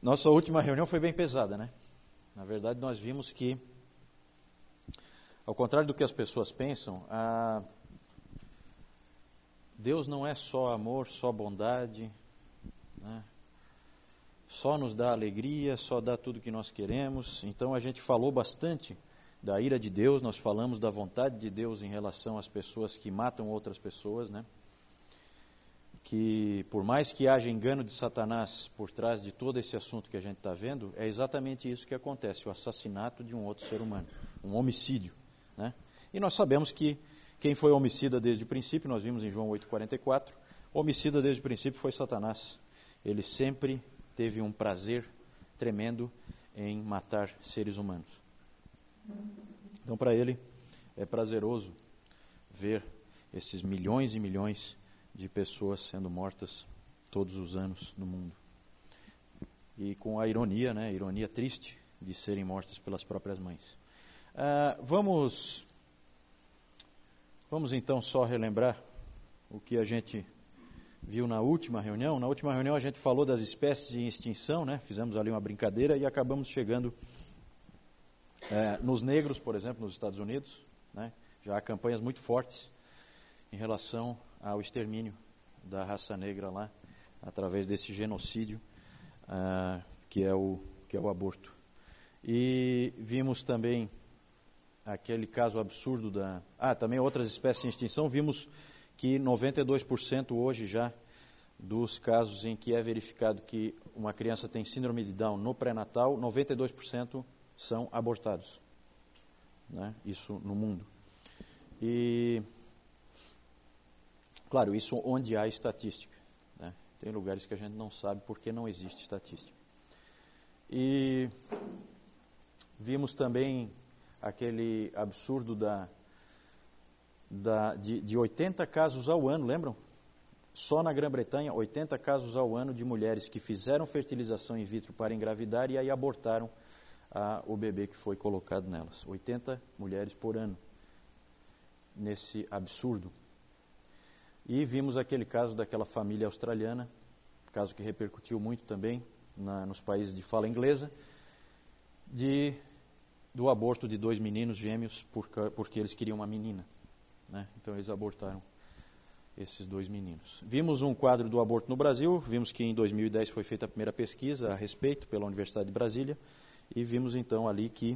Nossa última reunião foi bem pesada, né? Na verdade, nós vimos que, ao contrário do que as pessoas pensam, Deus não é só amor, só bondade, né? Só nos dá alegria, só dá tudo que nós queremos. Então a gente falou bastante da ira de Deus, nós falamos da vontade de Deus em relação às pessoas que matam outras pessoas, né? Que por mais que haja engano de Satanás por trás de todo esse assunto que a gente está vendo, é exatamente isso que acontece, o assassinato de um outro ser humano, um homicídio, né? E nós sabemos que quem foi homicida desde o princípio, nós vimos em João 8,44, homicida desde o princípio foi Satanás. Ele sempre teve um prazer tremendo em matar seres humanos. Então, para ele, é prazeroso ver esses milhões e milhões de pessoas sendo mortas todos os anos no mundo. E com a ironia, né, a ironia triste de serem mortas pelas próprias mães. Vamos então só relembrar o que a gente viu na última reunião. Na última reunião a gente falou das espécies em extinção, né? Fizemos ali uma brincadeira e acabamos chegando nos negros, por exemplo, nos Estados Unidos, né? Já há campanhas muito fortes em relação ao extermínio da raça negra lá, através desse genocídio que é o aborto. E vimos também aquele caso absurdo também outras espécies em extinção. Vimos que 92% hoje já dos casos em que é verificado que uma criança tem síndrome de Down no pré-natal, 92% são abortados, né? Isso no mundo. E, claro, isso onde há estatística, né? Tem lugares que a gente não sabe porque não existe estatística. E vimos também aquele absurdo de 80 casos ao ano, lembram? Só na Grã-Bretanha, 80 casos ao ano de mulheres que fizeram fertilização in vitro para engravidar e aí abortaram o bebê que foi colocado nelas. 80 mulheres por ano, nesse absurdo. E vimos aquele caso daquela família australiana, caso que repercutiu muito também nos países de fala inglesa, do aborto de 2 meninos gêmeos porque eles queriam uma menina, né? Então eles abortaram esses 2 meninos. Vimos um quadro do aborto no Brasil, vimos que em 2010 foi feita a primeira pesquisa a respeito pela Universidade de Brasília, e vimos então ali que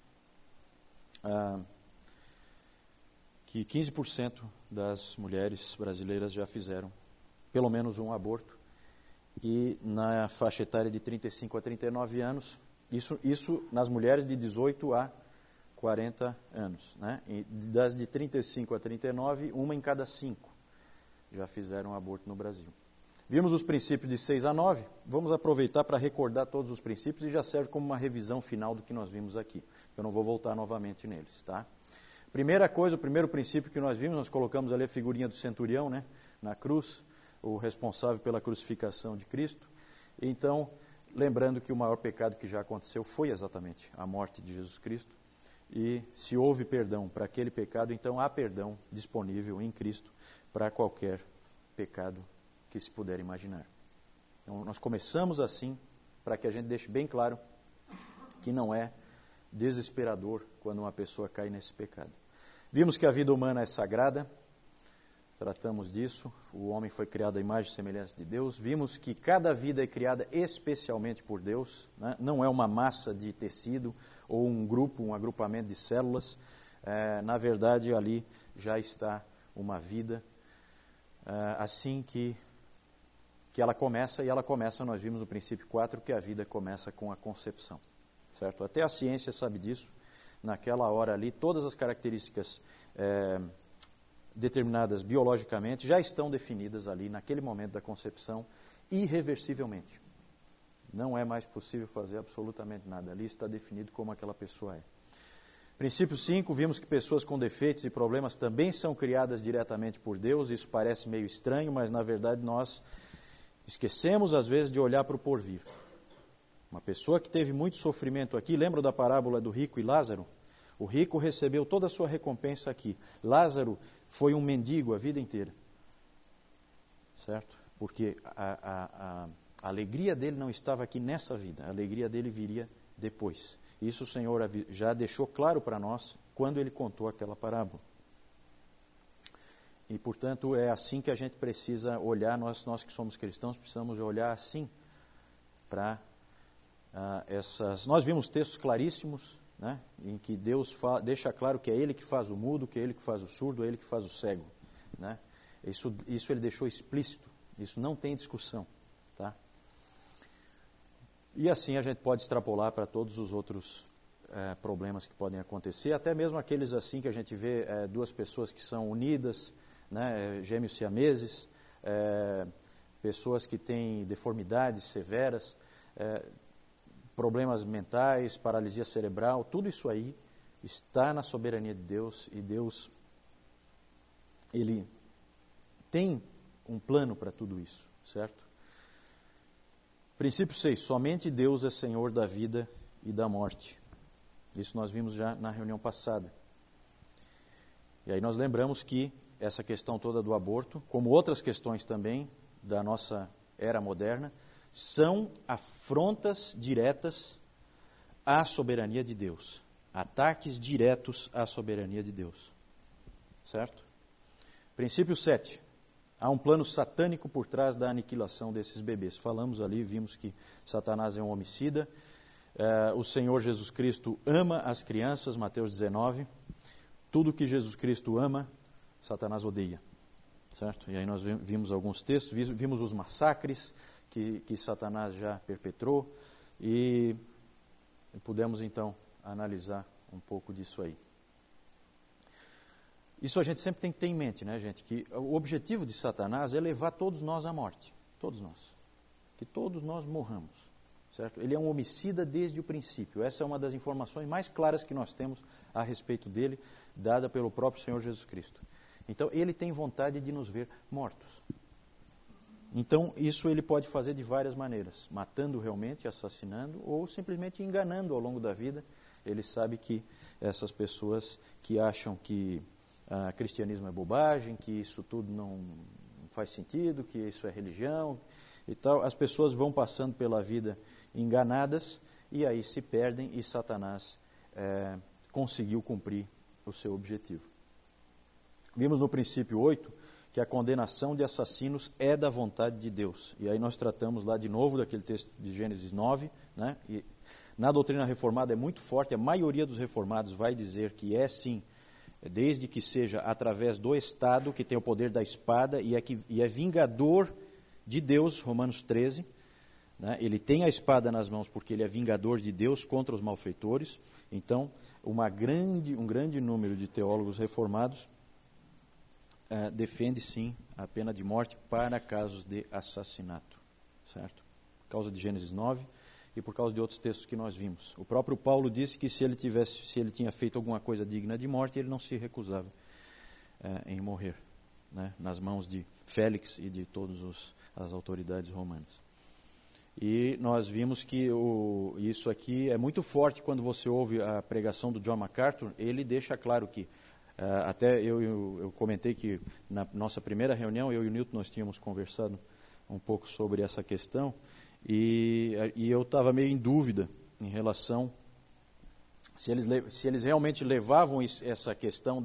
15% das mulheres brasileiras já fizeram pelo menos um aborto, e na faixa etária de 35 a 39 anos, isso nas mulheres de 18 a 40 anos, né? E das de 35 a 39, uma em cada 5 já fizeram aborto no Brasil. Vimos os princípios de 6 a 9, vamos aproveitar para recordar todos os princípios e já serve como uma revisão final do que nós vimos aqui. Eu não vou voltar novamente neles, tá? Primeira coisa, o primeiro princípio que nós vimos, nós colocamos ali a figurinha do centurião, né, na cruz, o responsável pela crucificação de Cristo. Então, lembrando que o maior pecado que já aconteceu foi exatamente a morte de Jesus Cristo. E se houve perdão para aquele pecado, então há perdão disponível em Cristo para qualquer pecado que se puder imaginar. Então, nós começamos assim, para que a gente deixe bem claro que não é desesperador quando uma pessoa cai nesse pecado. Vimos que a vida humana é sagrada, tratamos disso, o homem foi criado à imagem e semelhança de Deus. Vimos que cada vida é criada especialmente por Deus, né? Não é uma massa de tecido ou um grupo, um agrupamento de células. Na verdade, ali já está uma vida assim que ela começa, e ela começa, nós vimos no princípio 4, que a vida começa com a concepção, certo? Até a ciência sabe disso. Naquela hora ali, todas as características determinadas biologicamente já estão definidas ali naquele momento da concepção, irreversivelmente. Não é mais possível fazer absolutamente nada. Ali está definido como aquela pessoa é. Princípio 5, vimos que pessoas com defeitos e problemas também são criadas diretamente por Deus. Isso parece meio estranho, mas na verdade nós esquecemos às vezes de olhar para o porvir. Uma pessoa que teve muito sofrimento aqui, lembra da parábola do rico e Lázaro? O rico recebeu toda a sua recompensa aqui. Lázaro foi um mendigo a vida inteira, certo? Porque A alegria dele não estava aqui nessa vida, a alegria dele viria depois. Isso o Senhor já deixou claro para nós quando ele contou aquela parábola. E, portanto, é assim que a gente precisa olhar, nós que somos cristãos, precisamos olhar assim para essas... Nós vimos textos claríssimos, né, em que Deus deixa claro que é Ele que faz o mudo, que é Ele que faz o surdo, é Ele que faz o cego. Né? Isso Ele deixou explícito, isso não tem discussão. Tá? E assim a gente pode extrapolar para todos os outros problemas que podem acontecer, até mesmo aqueles assim que a gente vê duas pessoas que são unidas, né, gêmeos siameses, pessoas que têm deformidades severas, problemas mentais, paralisia cerebral, tudo isso aí está na soberania de Deus, e Deus, Ele tem um plano para tudo isso, certo? Princípio 6, somente Deus é Senhor da vida e da morte. Isso nós vimos já na reunião passada. E aí nós lembramos que essa questão toda do aborto, como outras questões também da nossa era moderna, são afrontas diretas à soberania de Deus. Ataques diretos à soberania de Deus. Certo? Princípio 7. Há um plano satânico por trás da aniquilação desses bebês. Falamos ali, vimos que Satanás é um homicida. O Senhor Jesus Cristo ama as crianças, Mateus 19. Tudo que Jesus Cristo ama, Satanás odeia. Certo? E aí nós vimos alguns textos, vimos os massacres que Satanás já perpetrou e pudemos então analisar um pouco disso aí. Isso a gente sempre tem que ter em mente, né, gente? Que o objetivo de Satanás é levar todos nós à morte. Todos nós. Que todos nós morramos. Certo? Ele é um homicida desde o princípio. Essa é uma das informações mais claras que nós temos a respeito dele, dada pelo próprio Senhor Jesus Cristo. Então, ele tem vontade de nos ver mortos. Então, isso ele pode fazer de várias maneiras. Matando realmente, assassinando, ou simplesmente enganando ao longo da vida. Ele sabe que essas pessoas que acham que cristianismo é bobagem, que isso tudo não faz sentido, que isso é religião e tal, as pessoas vão passando pela vida enganadas e aí se perdem e Satanás conseguiu cumprir o seu objetivo. Vimos no princípio 8 que a condenação de assassinos é da vontade de Deus. E aí nós tratamos lá de novo daquele texto de Gênesis 9, né? E na doutrina reformada é muito forte, a maioria dos reformados vai dizer que é sim, desde que seja através do Estado, que tem o poder da espada e é vingador de Deus, Romanos 13, né? Ele tem a espada nas mãos porque ele é vingador de Deus contra os malfeitores. Então, um grande número de teólogos reformados defende sim a pena de morte para casos de assassinato, certo? Por causa de Gênesis 9 e por causa de outros textos que nós vimos. O próprio Paulo disse que se ele tinha feito alguma coisa digna de morte, ele não se recusava em morrer, né, nas mãos de Félix e de todas as autoridades romanas. E nós vimos que isso aqui é muito forte quando você ouve a pregação do John MacArthur. Ele deixa claro que, até eu comentei que na nossa primeira reunião, eu e o Newton, nós tínhamos conversado um pouco sobre essa questão, e eu estava meio em dúvida em relação se eles realmente levavam essa questão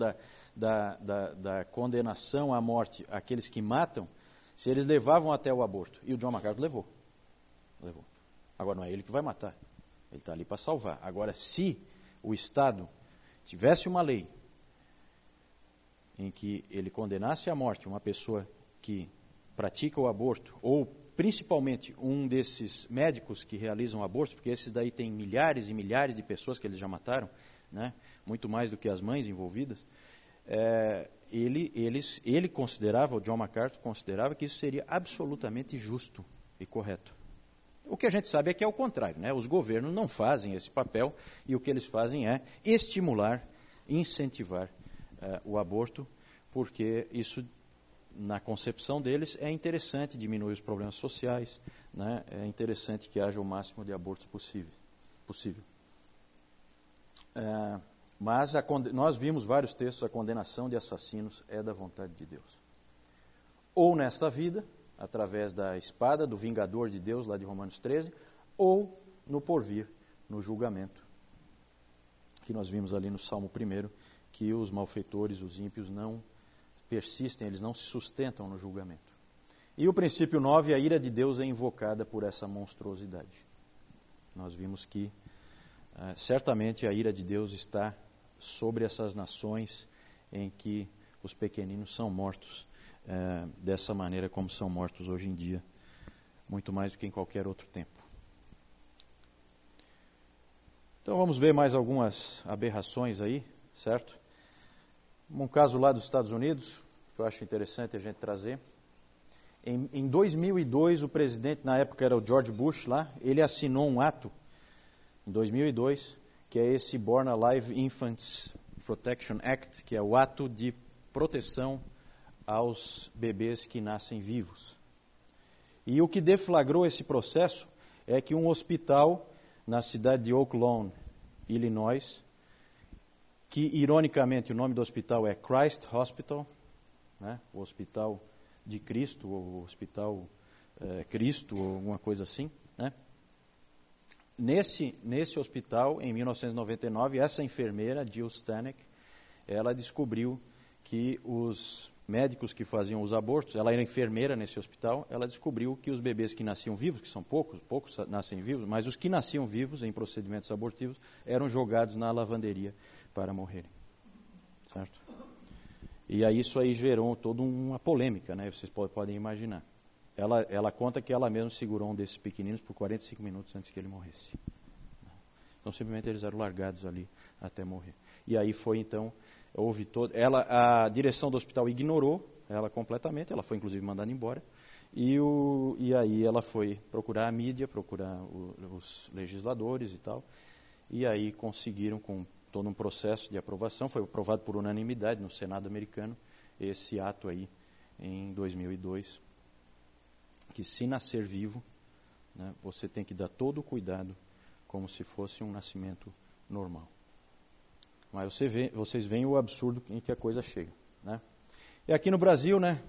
da condenação à morte àqueles que matam, se eles levavam até o aborto. E o John MacArthur levou. Agora não é ele que vai matar, ele está ali para salvar. Agora, se o Estado tivesse uma lei em que ele condenasse à morte uma pessoa que pratica o aborto, ou principalmente um desses médicos que realizam aborto, porque esses daí tem milhares e milhares de pessoas que eles já mataram, né? Muito mais do que as mães envolvidas, ele considerava, o John MacArthur considerava que isso seria absolutamente justo e correto. O que a gente sabe é que é o contrário, né? Os governos não fazem esse papel e o que eles fazem é estimular, incentivar o aborto, porque isso, na concepção deles, é interessante, diminui os problemas sociais, né? É interessante que haja o máximo de abortos possível. Mas nós vimos vários textos, a condenação de assassinos é da vontade de Deus. Ou nesta vida, através da espada do vingador de Deus, lá de Romanos 13, ou no porvir, no julgamento, que nós vimos ali no Salmo 1, que os malfeitores, os ímpios, não persistem, eles não se sustentam no julgamento. E o princípio 9, a ira de Deus é invocada por essa monstruosidade. Nós vimos que certamente a ira de Deus está sobre essas nações em que os pequeninos são mortos dessa maneira como são mortos hoje em dia, muito mais do que em qualquer outro tempo. Então vamos ver mais algumas aberrações aí, certo? Um caso lá dos Estados Unidos, que eu acho interessante a gente trazer. Em 2002, o presidente, na época era o George Bush lá, ele assinou um ato, em 2002, que é esse Born Alive Infants Protection Act, que é o ato de proteção aos bebês que nascem vivos. E o que deflagrou esse processo é que um hospital na cidade de Oak Lawn, Illinois, que ironicamente o nome do hospital é Christ Hospital, né, o Hospital de Cristo, ou o Hospital Cristo, ou alguma coisa assim, né? Nesse hospital, em 1999, essa enfermeira, Jill Stanek, ela descobriu que os médicos que faziam os abortos, ela era enfermeira nesse hospital, ela descobriu que os bebês que nasciam vivos, que são poucos nascem vivos, mas os que nasciam vivos em procedimentos abortivos eram jogados na lavanderia para morrerem. Certo? E aí isso aí gerou toda uma polêmica, né? Vocês podem imaginar. Ela conta que ela mesma segurou um desses pequeninos por 45 minutos antes que ele morresse. Então simplesmente eles eram largados ali até morrer. E aí foi então, a direção do hospital ignorou ela completamente, ela foi inclusive mandada embora, e aí ela foi procurar a mídia, procurar os legisladores e tal, e aí conseguiram, com todo um processo de aprovação, foi aprovado por unanimidade no Senado americano, esse ato aí em 2002, que se nascer vivo, né, você tem que dar todo o cuidado como se fosse um nascimento normal. Mas vocês veem o absurdo em que a coisa chega, né? E aqui no Brasil, né,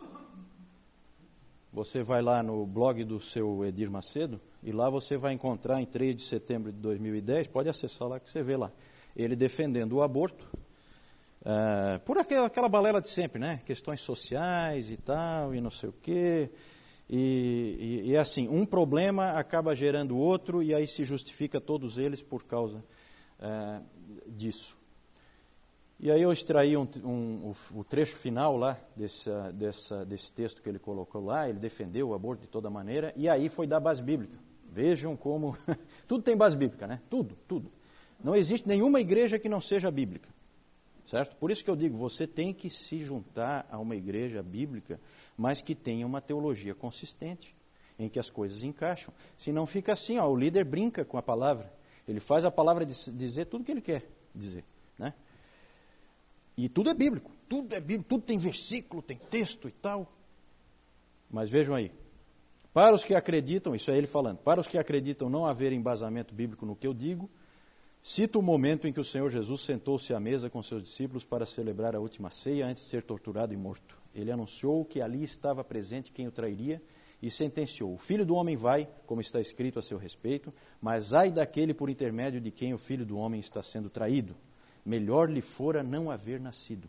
você vai lá no blog do seu Edir Macedo, e lá você vai encontrar em 3 de setembro de 2010, pode acessar lá que você vê lá, ele defendendo o aborto, por aquela balela de sempre, né? Questões sociais e tal, e não sei o quê. E assim, um problema acaba gerando outro, e aí se justifica todos eles por causa disso. E aí eu extraí o trecho final lá desse texto que ele colocou lá, ele defendeu o aborto de toda maneira, e aí foi da base bíblica. Vejam como... tudo tem base bíblica, né? Tudo. Não existe nenhuma igreja que não seja bíblica, certo? Por isso que eu digo, você tem que se juntar a uma igreja bíblica, mas que tenha uma teologia consistente, em que as coisas encaixam. Senão fica assim, o líder brinca com a palavra, ele faz a palavra dizer tudo o que ele quer dizer, né? E tudo é bíblico, tudo tem versículo, tem texto e tal. Mas vejam aí, para os que acreditam, isso é ele falando, para os que acreditam não haver embasamento bíblico no que eu digo, cito o momento em que o Senhor Jesus sentou-se à mesa com seus discípulos para celebrar a última ceia antes de ser torturado e morto. Ele anunciou que ali estava presente quem o trairia e sentenciou: o Filho do Homem vai, como está escrito a seu respeito, mas ai daquele por intermédio de quem o Filho do Homem está sendo traído. Melhor lhe fora não haver nascido.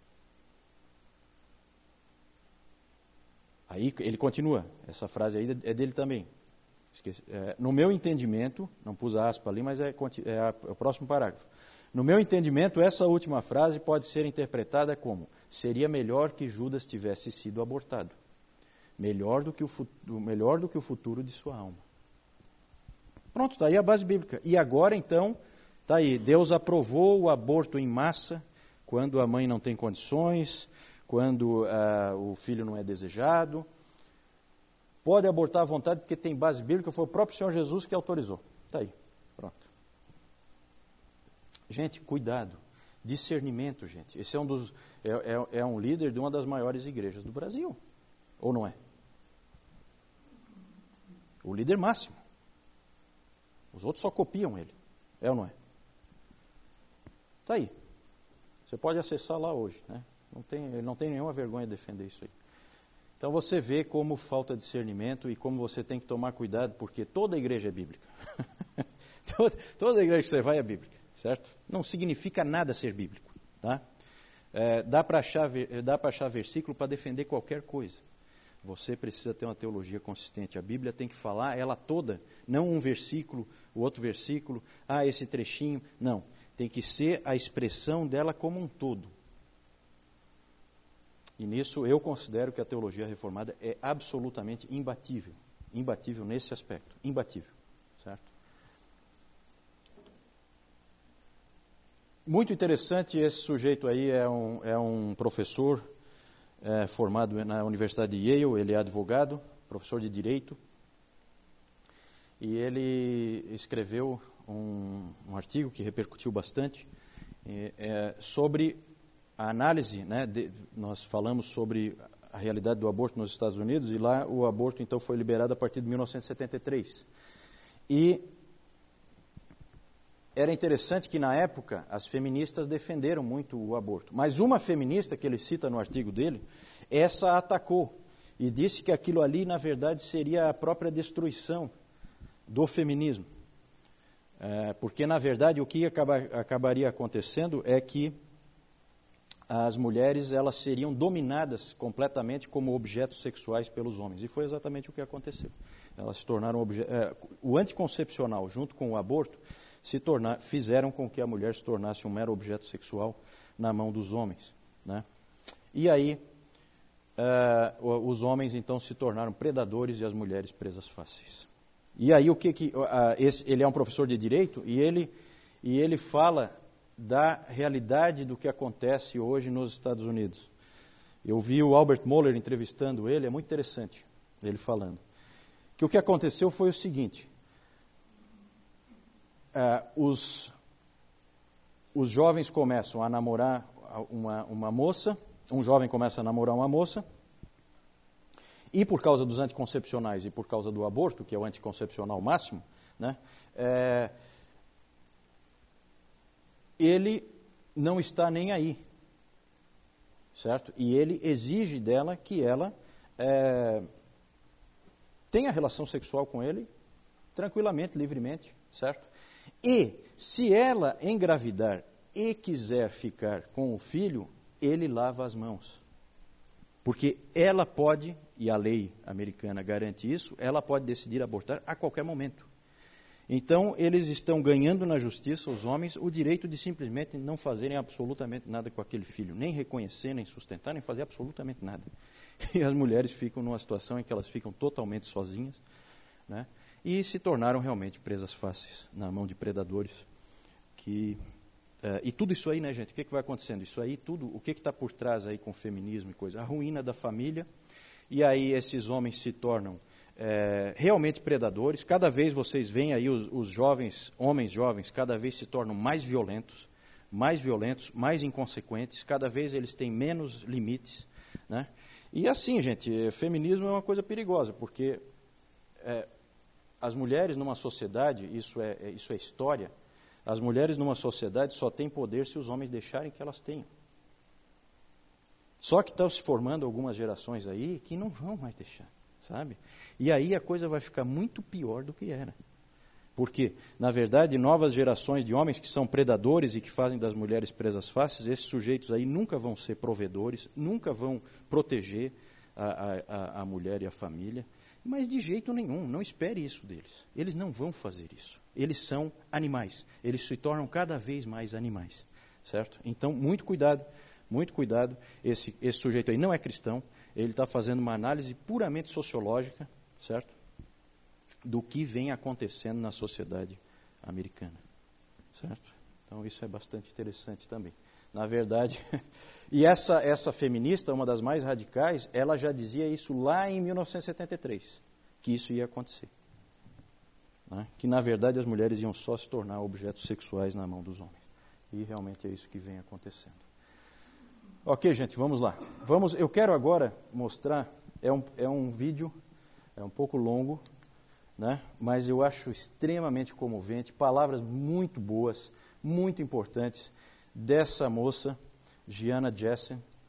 Aí ele continua, essa frase aí é dele também. No meu entendimento, não pus a aspa ali, mas é o próximo parágrafo. No meu entendimento, essa última frase pode ser interpretada como: seria melhor que Judas tivesse sido abortado. Melhor do que o futuro de sua alma. Pronto, está aí a base bíblica. E agora, então, está aí. Deus aprovou o aborto em massa, quando a mãe não tem condições, quando o filho não é desejado. Pode abortar à vontade, porque tem base bíblica, foi o próprio Senhor Jesus que autorizou. Está aí, pronto. Gente, cuidado. Discernimento, gente. Esse é um líder de uma das maiores igrejas do Brasil. Ou não é? O líder máximo. Os outros só copiam ele. É ou não é? Está aí. Você pode acessar lá hoje, né? Ele não tem nenhuma vergonha de defender isso aí. Então você vê como falta discernimento e como você tem que tomar cuidado, porque toda igreja é bíblica. toda igreja que você vai é bíblica, certo? Não significa nada ser bíblico, tá? Dá para achar versículo para defender qualquer coisa. Você precisa ter uma teologia consistente. A Bíblia tem que falar ela toda, não um versículo, o outro versículo, esse trechinho. Não, tem que ser a expressão dela como um todo. E nisso eu considero que a teologia reformada é absolutamente imbatível. Imbatível nesse aspecto. Imbatível. Certo? Muito interessante, esse sujeito aí é um professor formado na Universidade de Yale, ele é advogado, professor de Direito. E ele escreveu um artigo que repercutiu bastante sobre a análise, né, nós falamos sobre a realidade do aborto nos Estados Unidos, e lá o aborto então foi liberado a partir de 1973. E era interessante que na época as feministas defenderam muito o aborto. Mas uma feminista que ele cita no artigo dele, essa atacou e disse que aquilo ali na verdade seria a própria destruição do feminismo. Porque na verdade o que acabaria acontecendo é que as mulheres elas seriam dominadas completamente como objetos sexuais pelos homens. E foi exatamente o que aconteceu. Elas se tornaram o anticoncepcional junto com o aborto fizeram com que a mulher se tornasse um mero objeto sexual na mão dos homens, né? E aí os homens então se tornaram predadores e as mulheres presas fáceis. E aí ele é um professor de direito e ele fala da realidade do que acontece hoje nos Estados Unidos. Eu vi o Albert Mohler entrevistando ele, é muito interessante ele falando. Que o que aconteceu foi o seguinte, os jovens começam a namorar uma moça, um jovem começa a namorar uma moça, e por causa dos anticoncepcionais e por causa do aborto, que é o anticoncepcional máximo, né, ele não está nem aí, certo? E ele exige dela que ela tenha relação sexual com ele tranquilamente, livremente, certo? E se ela engravidar e quiser ficar com o filho, ele lava as mãos. Porque ela pode, e a lei americana garante isso, ela pode decidir abortar a qualquer momento. Então, eles estão ganhando na justiça, os homens, o direito de simplesmente não fazerem absolutamente nada com aquele filho, nem reconhecer, nem sustentar, nem fazer absolutamente nada. E as mulheres ficam numa situação em que elas ficam totalmente sozinhas, né? E se tornaram realmente presas fáceis na mão de predadores. E tudo isso aí, né, gente, o que vai acontecendo? Isso aí, tudo, o que está por trás aí com o feminismo e coisa? A ruína da família, e aí esses homens se tornam realmente predadores. Cada vez vocês veem aí os jovens, homens jovens, cada vez se tornam mais violentos, mais inconsequentes, cada vez eles têm menos limites, né? E assim, gente, feminismo é uma coisa perigosa, porque as mulheres numa sociedade, isso é história, as mulheres numa sociedade só têm poder se os homens deixarem que elas tenham. Só que estão se formando algumas gerações aí que não vão mais deixar, sabe? E aí a coisa vai ficar muito pior do que era. Porque, na verdade, novas gerações de homens que são predadores e que fazem das mulheres presas fáceis, esses sujeitos aí nunca vão ser provedores, nunca vão proteger a mulher e a família, mas de jeito nenhum, não espere isso deles. Eles não vão fazer isso. Eles são animais, eles se tornam cada vez mais animais, certo? Então, muito cuidado, esse sujeito aí não é cristão, ele está fazendo uma análise puramente sociológica, certo? Do que vem acontecendo na sociedade americana, certo? Então isso é bastante interessante também. Na verdade, e essa feminista, uma das mais radicais, ela já dizia isso lá em 1973, que isso ia acontecer. Né? Que na verdade as mulheres iam só se tornar objetos sexuais na mão dos homens. E realmente é isso que vem acontecendo. Ok, gente, vamos lá. Eu quero agora mostrar, é um vídeo, é um pouco longo, né? Mas eu acho extremamente comovente, palavras muito boas, muito importantes, dessa moça, Gianna Jessen,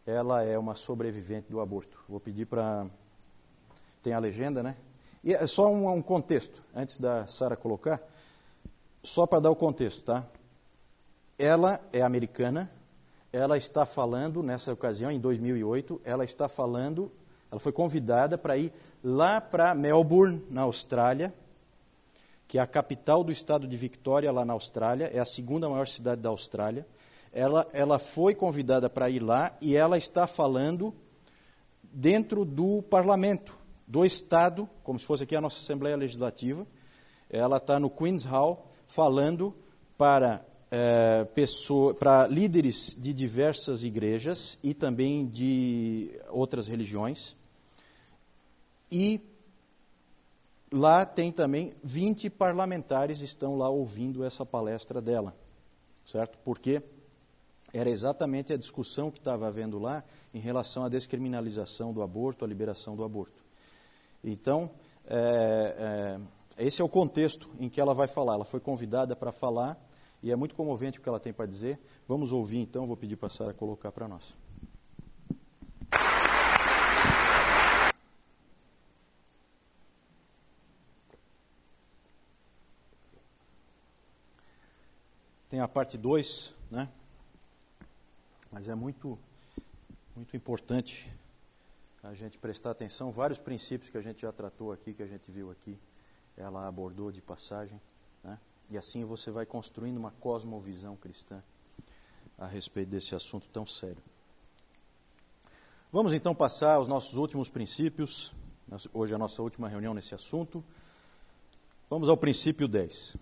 ela é uma sobrevivente do aborto. Vou pedir para... Tem a legenda, né? E é só um contexto, antes da Sara colocar, só para dar o contexto, tá? Ela é americana, ela está falando, nessa ocasião, em 2008, ela foi convidada para ir lá para Melbourne, na Austrália, que é a capital do estado de Victoria, lá na Austrália, é a segunda maior cidade da Austrália. Ela foi convidada para ir lá e ela está falando dentro do parlamento, do Estado, como se fosse aqui a nossa Assembleia Legislativa. Ela está no Queen's Hall falando para líderes de diversas igrejas e também de outras religiões. E lá tem também 20 parlamentares estão lá ouvindo essa palestra dela, certo? Porque era exatamente a discussão que estava havendo lá em relação à descriminalização do aborto, à liberação do aborto. Então, esse é o contexto em que ela vai falar. Ela foi convidada para falar e é muito comovente o que ela tem para dizer. Vamos ouvir então, vou pedir para a Sara colocar para nós. Tem a parte 2, né? Mas é muito importante a gente prestar atenção. Vários princípios que a gente já tratou aqui, que a gente viu aqui, ela abordou de passagem, né? E assim você vai construindo uma cosmovisão cristã a respeito desse assunto tão sério. Vamos então passar aos nossos últimos princípios. Hoje é a nossa última reunião nesse assunto. Vamos ao princípio 10.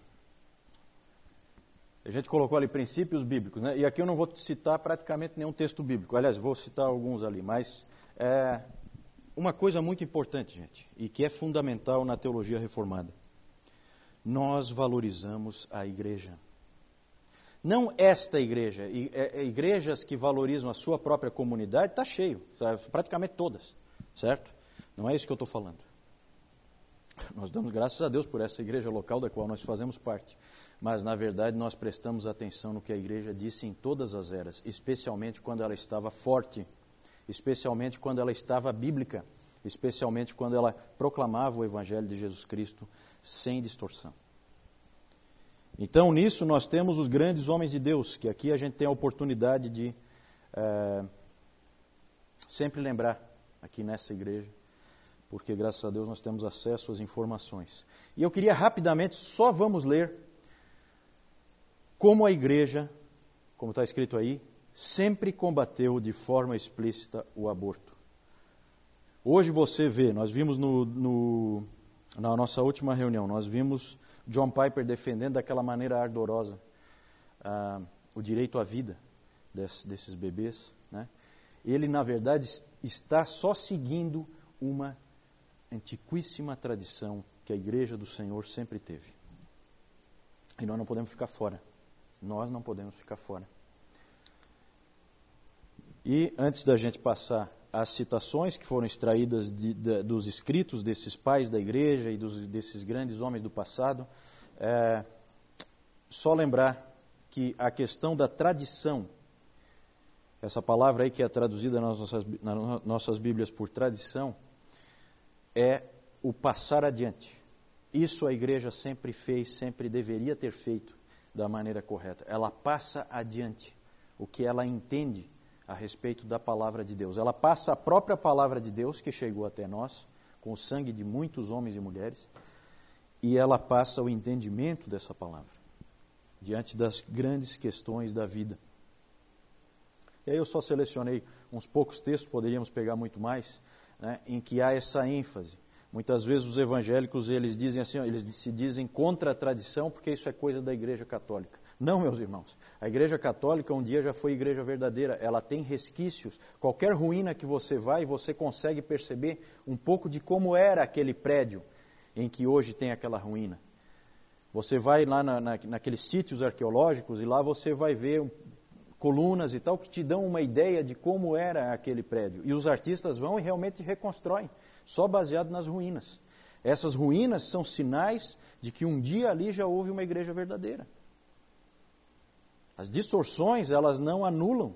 A gente colocou ali princípios bíblicos, né? E aqui eu não vou citar praticamente nenhum texto bíblico. Aliás, vou citar alguns ali, mas uma coisa muito importante, gente, e que é fundamental na teologia reformada. Nós valorizamos a igreja. Não esta igreja, igrejas que valorizam a sua própria comunidade, está cheio, sabe? Praticamente todas, certo? Não é isso que eu estou falando. Nós damos graças a Deus por essa igreja local da qual nós fazemos parte. Mas, na verdade, nós prestamos atenção no que a igreja disse em todas as eras, especialmente quando ela estava forte, especialmente quando ela estava bíblica, especialmente quando ela proclamava o Evangelho de Jesus Cristo sem distorção. Então, nisso, nós temos os grandes homens de Deus, que aqui a gente tem a oportunidade de sempre lembrar aqui nessa igreja, porque, graças a Deus, nós temos acesso às informações. E eu queria rapidamente, só vamos ler como a igreja, como está escrito aí, sempre combateu de forma explícita o aborto. Hoje você vê, nós vimos na nossa última reunião, nós vimos John Piper defendendo daquela maneira ardorosa o direito à vida desses bebês, né? Ele, na verdade, está só seguindo uma antiquíssima tradição que a igreja do Senhor sempre teve. E nós não podemos ficar fora. Nós não podemos ficar fora. E antes da gente passar às citações que foram extraídas dos escritos desses pais da igreja e desses grandes homens do passado, só lembrar que a questão da tradição, essa palavra aí que é traduzida nas nossas Bíblias por tradição, é o passar adiante. Isso a igreja sempre fez, sempre deveria ter feito da maneira correta. Ela passa adiante o que ela entende a respeito da palavra de Deus. Ela passa a própria palavra de Deus que chegou até nós, com o sangue de muitos homens e mulheres, e ela passa o entendimento dessa palavra, diante das grandes questões da vida. E aí eu só selecionei uns poucos textos, poderíamos pegar muito mais, né, em que há essa ênfase. Muitas vezes os evangélicos, eles dizem assim, eles se dizem contra a tradição, porque isso é coisa da Igreja Católica. Não, meus irmãos. A Igreja Católica um dia já foi igreja verdadeira. Ela tem resquícios. Qualquer ruína que você vai, você consegue perceber um pouco de como era aquele prédio em que hoje tem aquela ruína. Você vai lá naqueles sítios arqueológicos e lá você vai ver colunas e tal que te dão uma ideia de como era aquele prédio. E os artistas vão e realmente reconstroem, só baseado nas ruínas. Essas ruínas são sinais de que um dia ali já houve uma igreja verdadeira. As distorções, elas não anulam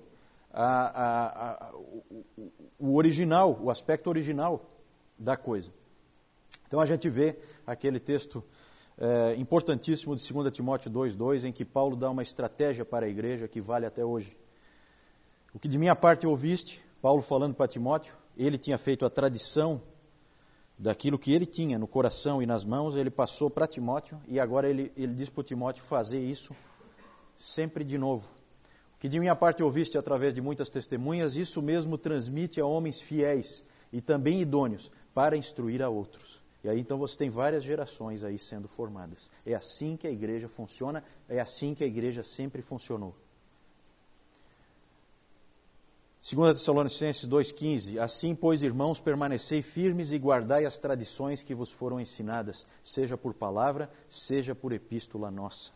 o original, o aspecto original da coisa. Então a gente vê aquele texto importantíssimo de 2 Timóteo 2,2, em que Paulo dá uma estratégia para a igreja que vale até hoje. O que de minha parte ouviste, Paulo falando para Timóteo, ele tinha feito a tradição daquilo que ele tinha no coração e nas mãos, ele passou para Timóteo, e agora ele diz para Timóteo fazer isso sempre de novo. O que de minha parte ouviste através de muitas testemunhas, isso mesmo transmite a homens fiéis e também idôneos para instruir a outros. E aí então você tem várias gerações aí sendo formadas. É assim que a igreja funciona, é assim que a igreja sempre funcionou. 2 Tessalonicenses 2,15, assim, pois, irmãos, permanecei firmes e guardai as tradições que vos foram ensinadas, seja por palavra, seja por epístola nossa.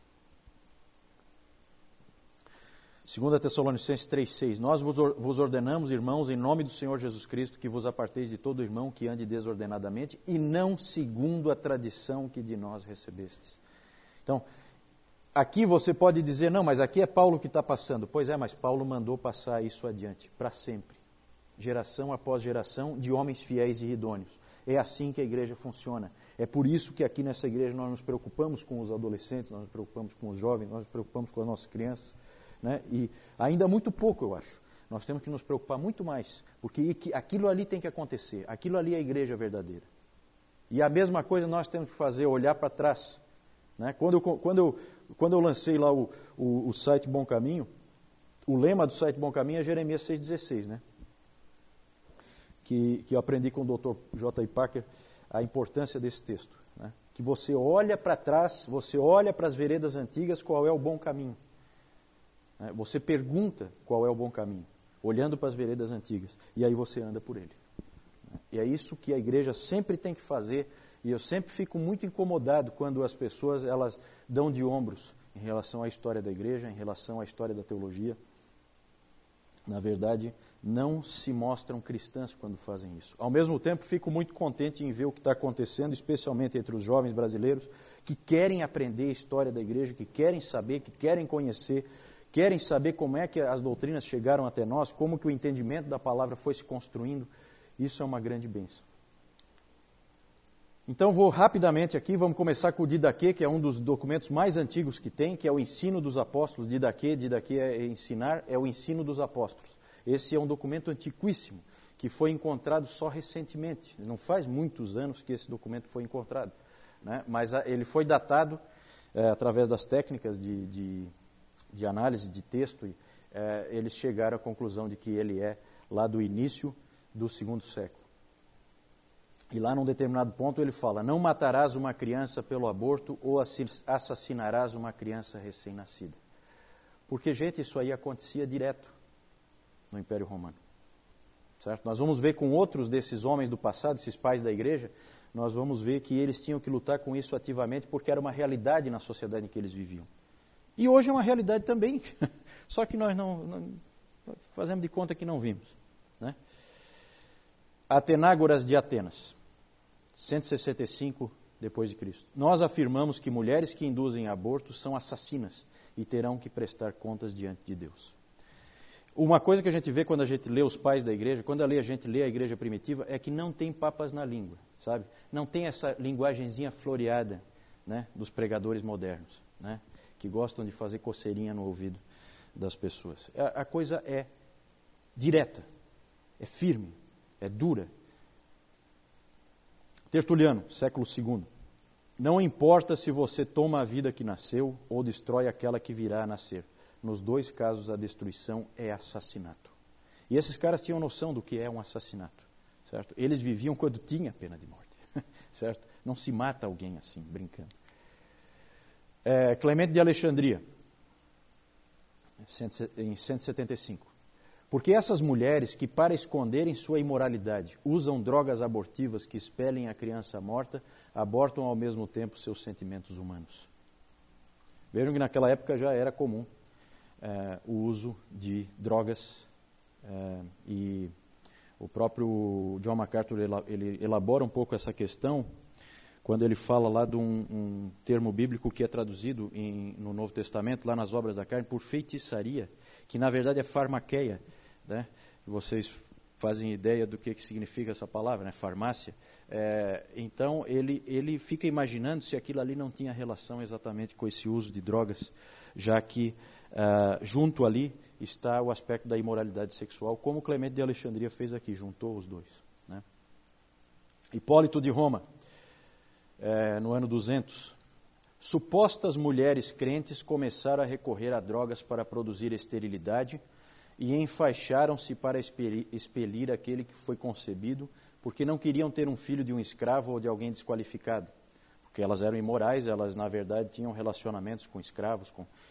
2 Tessalonicenses 3,6, nós vos ordenamos, irmãos, em nome do Senhor Jesus Cristo, que vos aparteis de todo irmão que ande desordenadamente e não segundo a tradição que de nós recebestes. Então, aqui você pode dizer, não, mas aqui é Paulo que está passando. Pois é, mas Paulo mandou passar isso adiante, para sempre. Geração após geração de homens fiéis e idôneos. É assim que a igreja funciona. É por isso que aqui nessa igreja nós nos preocupamos com os adolescentes, nós nos preocupamos com os jovens, nós nos preocupamos com as nossas crianças. Né? E ainda muito pouco, eu acho. Nós temos que nos preocupar muito mais, porque aquilo ali tem que acontecer. Aquilo ali é a igreja verdadeira. E a mesma coisa nós temos que fazer, olhar para trás. Né? Quando eu lancei lá o site Bom Caminho, o lema do site Bom Caminho é Jeremias 6,16, né? Que eu aprendi com o Dr. J. Packer a importância desse texto. Né? Que você olha para trás, você olha para as veredas antigas, qual é o bom caminho. Né? Você pergunta qual é o bom caminho, olhando para as veredas antigas, e aí você anda por ele. E é isso que a igreja sempre tem que fazer. E eu sempre fico muito incomodado quando as pessoas elas dão de ombros em relação à história da igreja, em relação à história da teologia. Na verdade, não se mostram cristãs quando fazem isso. Ao mesmo tempo, fico muito contente em ver o que está acontecendo, especialmente entre os jovens brasileiros, que querem aprender a história da igreja, que querem saber, que querem conhecer, querem saber como é que as doutrinas chegaram até nós, como que o entendimento da palavra foi se construindo. Isso é uma grande bênção. Então vou rapidamente aqui, vamos começar com o Didaquê, que é um dos documentos mais antigos que tem, que é o ensino dos apóstolos. Didaquê é ensinar, é o ensino dos apóstolos. Esse é um documento antiquíssimo, que foi encontrado só recentemente. Não faz muitos anos que esse documento foi encontrado. Né? Mas ele foi datado através das técnicas de análise de texto. Eles chegaram à conclusão de que ele é lá do início do 2º século. E lá num determinado ponto ele fala, não matarás uma criança pelo aborto ou assassinarás uma criança recém-nascida. Porque, gente, isso aí acontecia direto no Império Romano. Certo? Nós vamos ver com outros desses homens do passado, esses pais da igreja, nós vamos ver que eles tinham que lutar com isso ativamente porque era uma realidade na sociedade em que eles viviam. E hoje é uma realidade também, só que nós não fazemos de conta que não vimos. Né? Atenágoras de Atenas, 165 depois de Cristo. Nós afirmamos que mulheres que induzem aborto são assassinas e terão que prestar contas diante de Deus. Uma coisa que a gente vê quando a gente lê os pais da igreja, quando a gente lê a igreja primitiva, é que não tem papas na língua, sabe? Não tem essa linguagenzinha floreada, né, dos pregadores modernos, né, que gostam de fazer coceirinha no ouvido das pessoas. A coisa é direta, é firme, é dura. Tertuliano, século II. Não importa se você toma a vida que nasceu ou destrói aquela que virá a nascer. Nos dois casos, a destruição é assassinato. E esses caras tinham noção do que é um assassinato. Certo? Eles viviam quando tinha pena de morte. Certo? Não se mata alguém assim, brincando. Clemente de Alexandria, em 175. Porque essas mulheres que, para esconderem sua imoralidade, usam drogas abortivas que expelem a criança morta, abortam ao mesmo tempo seus sentimentos humanos. Vejam que naquela época já era comum o uso de drogas, e o próprio John MacArthur ele elabora um pouco essa questão quando ele fala lá de um termo bíblico que é traduzido no Novo Testamento, lá nas obras da carne, por feitiçaria, que na verdade é farmaqueia, né? Vocês fazem ideia do que significa essa palavra, né? Farmácia. Então, ele fica imaginando se aquilo ali não tinha relação exatamente com esse uso de drogas, já que junto ali está o aspecto da imoralidade sexual, como Clemente de Alexandria fez aqui, juntou os dois, né? Hipólito de Roma, no ano 200, supostas mulheres crentes começaram a recorrer a drogas para produzir esterilidade e enfaixaram-se para expelir aquele que foi concebido, porque não queriam ter um filho de um escravo ou de alguém desqualificado, porque elas eram imorais, elas na verdade tinham relacionamentos com escravos,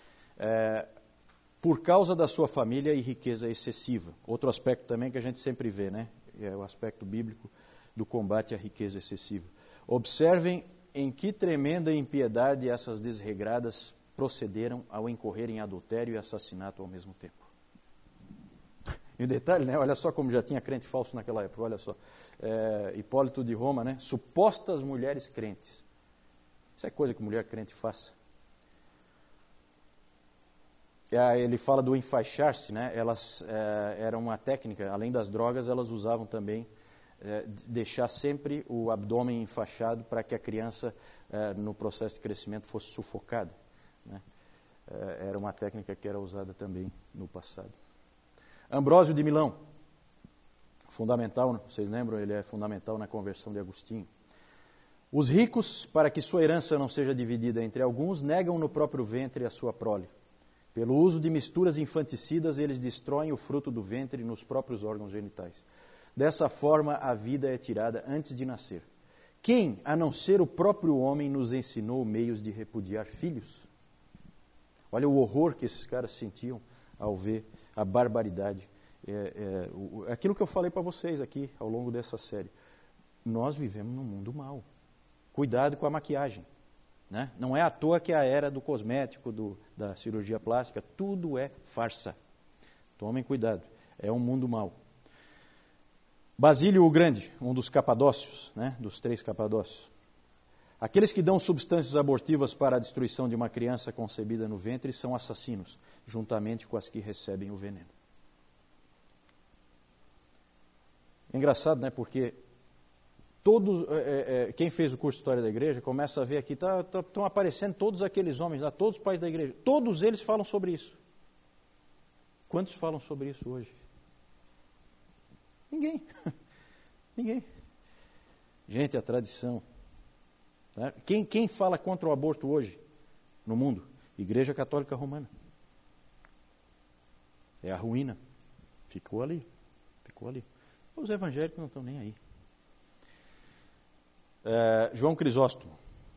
por causa da sua família e riqueza excessiva. Outro aspecto também que a gente sempre vê, né? É o aspecto bíblico do combate à riqueza excessiva. Observem em que tremenda impiedade essas desregradas procederam ao incorrer em adultério e assassinato ao mesmo tempo. E o detalhe, né? Olha só como já tinha crente falso naquela época, olha só. Hipólito de Roma, né? Supostas mulheres crentes. Isso é coisa que mulher crente faça. Ele fala do enfaixar-se, né? Elas era uma técnica, além das drogas, elas usavam também deixar sempre o abdômen enfaixado para que a criança, no processo de crescimento, fosse sufocada, né? Era uma técnica que era usada também no passado. Ambrósio de Milão, fundamental, vocês lembram? Ele é fundamental na conversão de Agostinho. Os ricos, para que sua herança não seja dividida entre alguns, negam no próprio ventre a sua prole. Pelo uso de misturas infanticidas, eles destroem o fruto do ventre nos próprios órgãos genitais. Dessa forma, a vida é tirada antes de nascer. Quem, a não ser o próprio homem, nos ensinou meios de repudiar filhos? Olha o horror que esses caras sentiam ao ver a barbaridade. Aquilo que eu falei para vocês aqui ao longo dessa série. Nós vivemos num mundo mau. Cuidado com a maquiagem, né? Não é à toa que a era do cosmético, da cirurgia plástica, tudo é farsa. Tomem cuidado, é um mundo mau. Basílio o Grande, um dos capadócios, né? Dos 3 capadócios. Aqueles que dão substâncias abortivas para a destruição de uma criança concebida no ventre são assassinos, juntamente com as que recebem o veneno. É engraçado, né? Porque quem fez o curso de História da Igreja começa a ver aqui, estão aparecendo todos aqueles homens lá, todos os pais da igreja, todos eles falam sobre isso. Quantos falam sobre isso hoje? Ninguém. Ninguém. Gente, a tradição. Né? Quem fala contra o aborto hoje no mundo? Igreja Católica Romana. É a ruína. Ficou ali. Os evangélicos não estão nem aí. João Crisóstomo.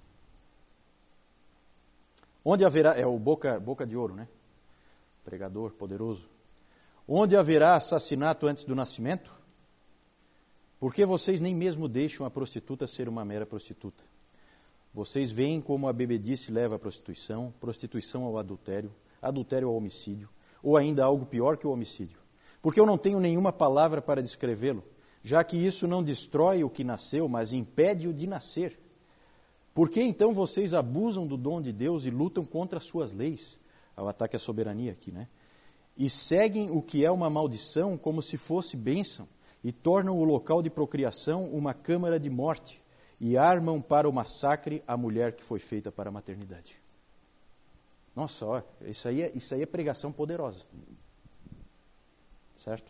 Onde haverá, o boca de ouro, né? Pregador poderoso. Onde haverá assassinato antes do nascimento? Porque vocês nem mesmo deixam a prostituta ser uma mera prostituta. Vocês veem como a bebedice leva à prostituição, prostituição ao adultério, adultério ao homicídio, ou ainda algo pior que o homicídio. Porque eu não tenho nenhuma palavra para descrevê-lo, já que isso não destrói o que nasceu, mas impede-o de nascer. Por que então vocês abusam do dom de Deus e lutam contra as suas leis? Ao ataque à soberania aqui, né? E seguem o que é uma maldição como se fosse bênção, e tornam o local de procriação uma câmara de morte, e armam para o massacre a mulher que foi feita para a maternidade. Nossa, ó, isso aí é pregação poderosa. Certo?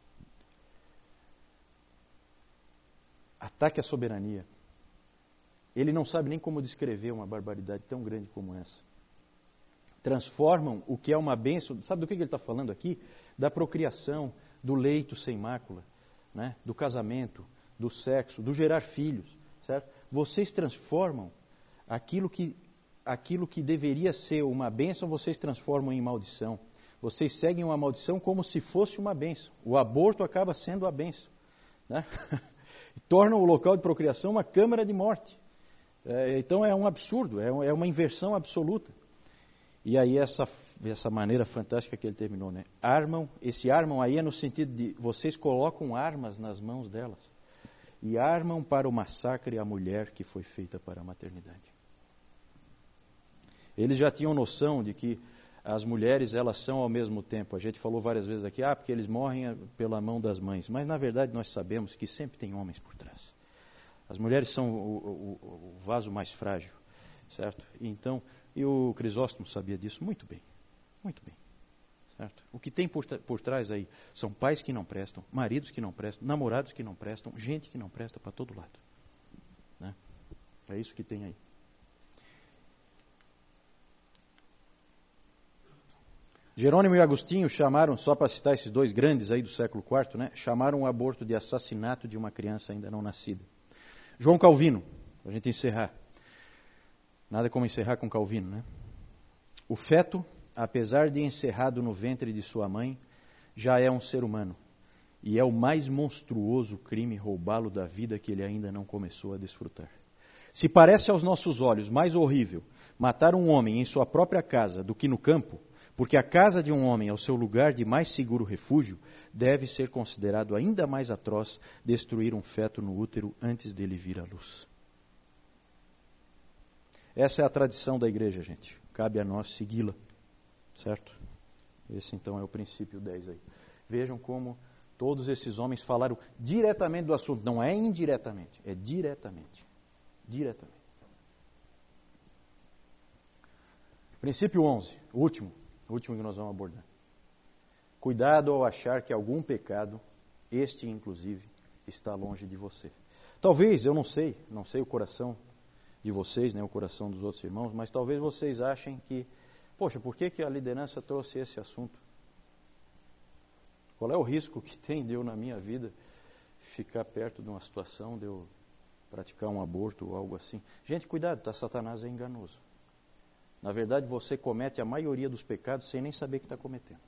Ataque à soberania. Ele não sabe nem como descrever uma barbaridade tão grande como essa. Transformam o que é uma bênção. Sabe do que ele está falando aqui? Da procriação, do leito sem mácula, né? Do casamento, do sexo, do gerar filhos. Certo? Vocês transformam aquilo que deveria ser uma bênção, vocês transformam em maldição. Vocês seguem uma maldição como se fosse uma bênção. O aborto acaba sendo a bênção, né? Tornam o local de procriação uma câmara de morte. Então é um absurdo, é uma inversão absoluta. E aí essa maneira fantástica que ele terminou, né? Armam aí é no sentido de vocês colocam armas nas mãos delas e armam para o massacre a mulher que foi feita para a maternidade. Eles já tinham noção de que as mulheres, elas são ao mesmo tempo, a gente falou várias vezes aqui, porque eles morrem pela mão das mães, mas na verdade nós sabemos que sempre tem homens por trás. As mulheres são o vaso mais frágil, certo? Então, e o Crisóstomo sabia disso muito bem, certo? O que tem por trás aí são pais que não prestam, maridos que não prestam, namorados que não prestam, gente que não presta para todo lado, né? É isso que tem aí. Jerônimo e Agostinho chamaram, só para citar esses dois grandes aí do século IV, né, chamaram o aborto de assassinato de uma criança ainda não nascida. João Calvino, para a gente encerrar. Nada como encerrar com Calvino, né? O feto, apesar de encerrado no ventre de sua mãe, já é um ser humano. E é o mais monstruoso crime roubá-lo da vida que ele ainda não começou a desfrutar. Se parece aos nossos olhos mais horrível matar um homem em sua própria casa do que no campo, porque a casa de um homem é o seu lugar de mais seguro refúgio, deve ser considerado ainda mais atroz destruir um feto no útero antes dele vir à luz. Essa é a tradição da igreja, gente. Cabe a nós segui-la, certo? Esse então é o princípio 10 aí. Vejam como todos esses homens falaram diretamente do assunto, não é indiretamente, é diretamente. Diretamente. Princípio 11, o último que nós vamos abordar. Cuidado ao achar que algum pecado, este inclusive, está longe de você. Talvez, eu não sei o coração de vocês, nem o coração dos outros irmãos, mas talvez vocês achem que, poxa, por que a liderança trouxe esse assunto? Qual é o risco que tem de eu, na minha vida, ficar perto de uma situação de eu praticar um aborto ou algo assim? Gente, cuidado, Satanás é enganoso. Na verdade, você comete a maioria dos pecados sem nem saber que está cometendo.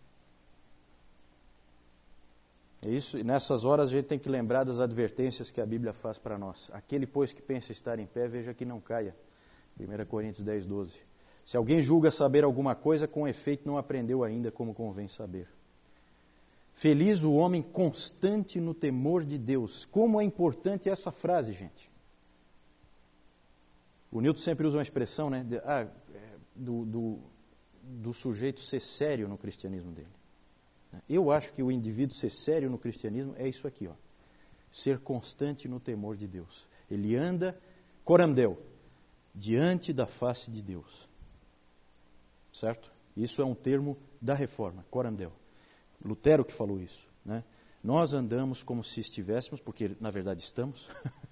É isso, e nessas horas a gente tem que lembrar das advertências que a Bíblia faz para nós. Aquele, pois, que pensa estar em pé, veja que não caia. 1 Coríntios 10, 12. Se alguém julga saber alguma coisa, com efeito não aprendeu ainda como convém saber. Feliz o homem constante no temor de Deus. Como é importante essa frase, gente. O Newton sempre usa uma expressão, né, do sujeito ser sério no cristianismo dele. Eu acho que o indivíduo ser sério no cristianismo é isso aqui, ó. Ser constante no temor de Deus. Ele anda, corandel, diante da face de Deus. Certo? Isso é um termo da reforma, corandel. Lutero que falou isso, né? Nós andamos como se estivéssemos, porque na verdade estamos,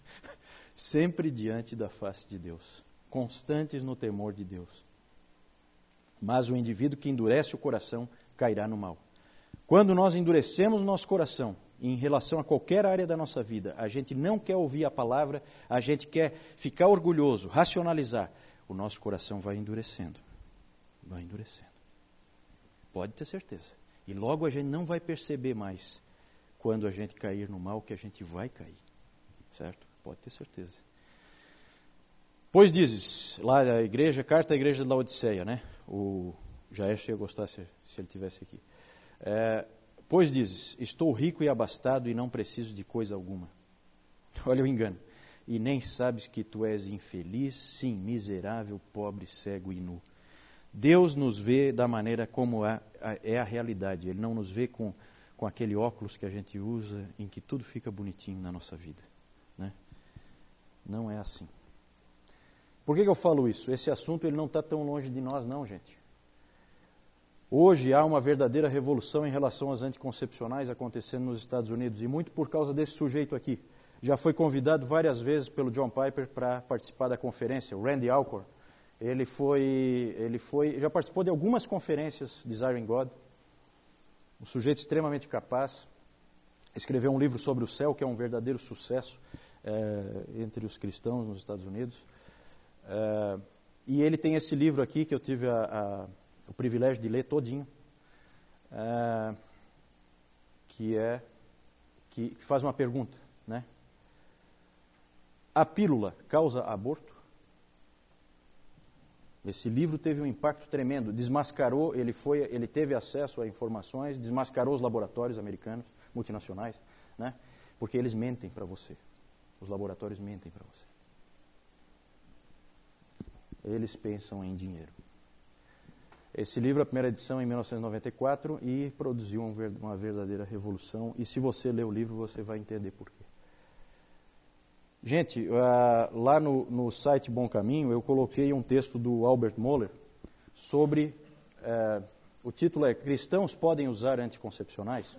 sempre diante da face de Deus, constantes no temor de Deus. Mas o indivíduo que endurece o coração cairá no mal. Quando nós endurecemos o nosso coração em relação a qualquer área da nossa vida, a gente não quer ouvir a palavra, a gente quer ficar orgulhoso, racionalizar, o nosso coração vai endurecendo. Vai endurecendo. Pode ter certeza. E logo a gente não vai perceber mais quando a gente cair no mal que a gente vai cair. Certo? Pode ter certeza. Pois dizes, lá a igreja, carta à igreja de Laodiceia, né? O Jair ia gostar se ele tivesse aqui. Pois dizes, estou rico e abastado e não preciso de coisa alguma. Olha o engano. E nem sabes que tu és infeliz, sim, miserável, pobre, cego e nu. Deus nos vê da maneira como é a realidade. Ele não nos vê com aquele óculos que a gente usa, em que tudo fica bonitinho na nossa vida, né? Não é assim. Por que eu falo isso? Esse assunto ele não está tão longe de nós, não, gente. Hoje há uma verdadeira revolução em relação às anticoncepcionais acontecendo nos Estados Unidos, e muito por causa desse sujeito aqui. Já foi convidado várias vezes pelo John Piper para participar da conferência, o Randy Alcorn. Ele já participou de algumas conferências Desiring God, um sujeito extremamente capaz, escreveu um livro sobre o céu, que é um verdadeiro sucesso entre os cristãos nos Estados Unidos. E ele tem esse livro aqui, que eu tive o privilégio de ler todinho, que faz uma pergunta, né? A pílula causa aborto? Esse livro teve um impacto tremendo, desmascarou, ele teve acesso a informações, desmascarou os laboratórios americanos, multinacionais, né? Porque eles mentem para você. Os laboratórios mentem para você. Eles pensam em dinheiro. Esse livro, a primeira edição, em 1994, e produziu uma verdadeira revolução. E se você ler o livro, você vai entender por quê. Gente, lá no site Bom Caminho, eu coloquei um texto do Albert Mohler sobre... o título é Cristãos podem usar anticoncepcionais?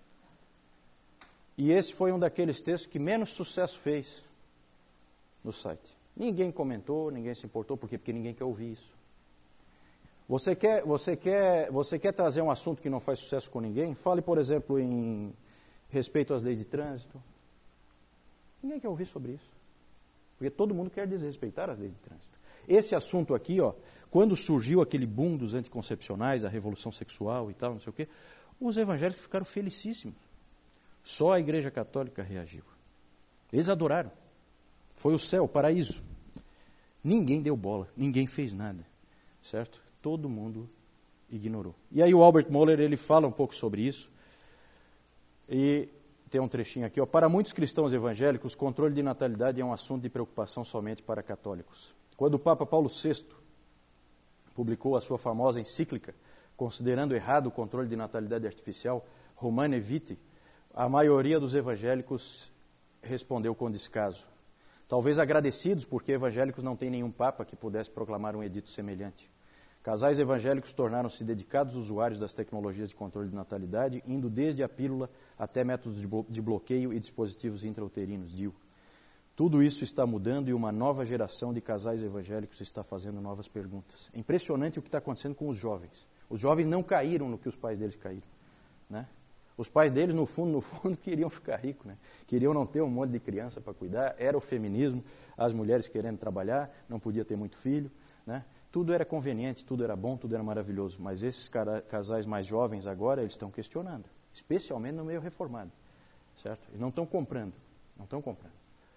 E esse foi um daqueles textos que menos sucesso fez no site. Ninguém comentou, ninguém se importou. Por quê? Porque ninguém quer ouvir isso. Você quer trazer um assunto que não faz sucesso com ninguém? Fale, por exemplo, em respeito às leis de trânsito. Ninguém quer ouvir sobre isso. Porque todo mundo quer desrespeitar as leis de trânsito. Esse assunto aqui, quando surgiu aquele boom dos anticoncepcionais, a revolução sexual e tal, não sei o quê, os evangélicos ficaram felicíssimos. Só a Igreja Católica reagiu. Eles adoraram. Foi o céu, o paraíso. Ninguém deu bola, ninguém fez nada, certo? Todo mundo ignorou. E aí o Albert Mohler, ele fala um pouco sobre isso. E tem um trechinho aqui, para muitos cristãos evangélicos, controle de natalidade é um assunto de preocupação somente para católicos. Quando o Papa Paulo VI publicou a sua famosa encíclica, considerando errado o controle de natalidade artificial, Humanae Vitae, a maioria dos evangélicos respondeu com descaso. Talvez agradecidos porque evangélicos não têm nenhum papa que pudesse proclamar um edito semelhante. Casais evangélicos tornaram-se dedicados usuários das tecnologias de controle de natalidade, indo desde a pílula até métodos de bloqueio e dispositivos intrauterinos, DIU. Tudo isso está mudando e uma nova geração de casais evangélicos está fazendo novas perguntas. É impressionante o que está acontecendo com os jovens. Os jovens não caíram no que os pais deles caíram, né? Os pais deles, no fundo, queriam ficar ricos, né? Queriam não ter um monte de criança para cuidar, era o feminismo, as mulheres querendo trabalhar, não podia ter muito filho, né? Tudo era conveniente, tudo era bom, tudo era maravilhoso. Mas esses casais mais jovens agora, eles estão questionando, especialmente no meio reformado, certo? E não estão comprando, não estão comprando.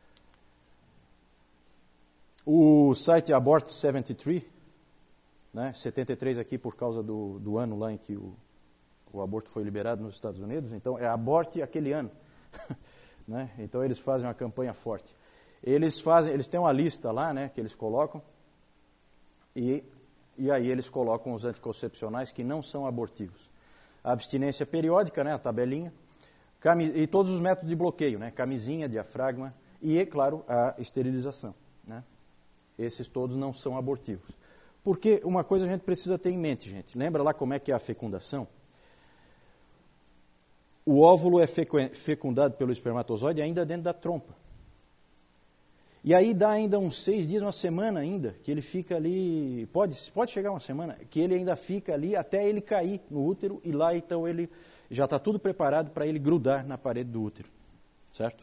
O site Abort 73, né? 73 aqui por causa do ano lá em que o aborto foi liberado nos Estados Unidos, então é aborte aquele ano. Né? Então eles fazem uma campanha forte. Eles têm uma lista lá, né, que eles colocam, e aí eles colocam os anticoncepcionais que não são abortivos. A abstinência periódica, né, a tabelinha, e todos os métodos de bloqueio, né, camisinha, diafragma e, é claro, a esterilização. Né? Esses todos não são abortivos. Porque uma coisa a gente precisa ter em mente, gente. Lembra lá como é que é a fecundação? O óvulo é fecundado pelo espermatozoide ainda dentro da trompa. E aí dá ainda uns 6 dias, uma semana ainda, que ele fica ali, pode chegar uma semana, que ele ainda fica ali até ele cair no útero, e lá então ele já está tudo preparado para ele grudar na parede do útero. Certo?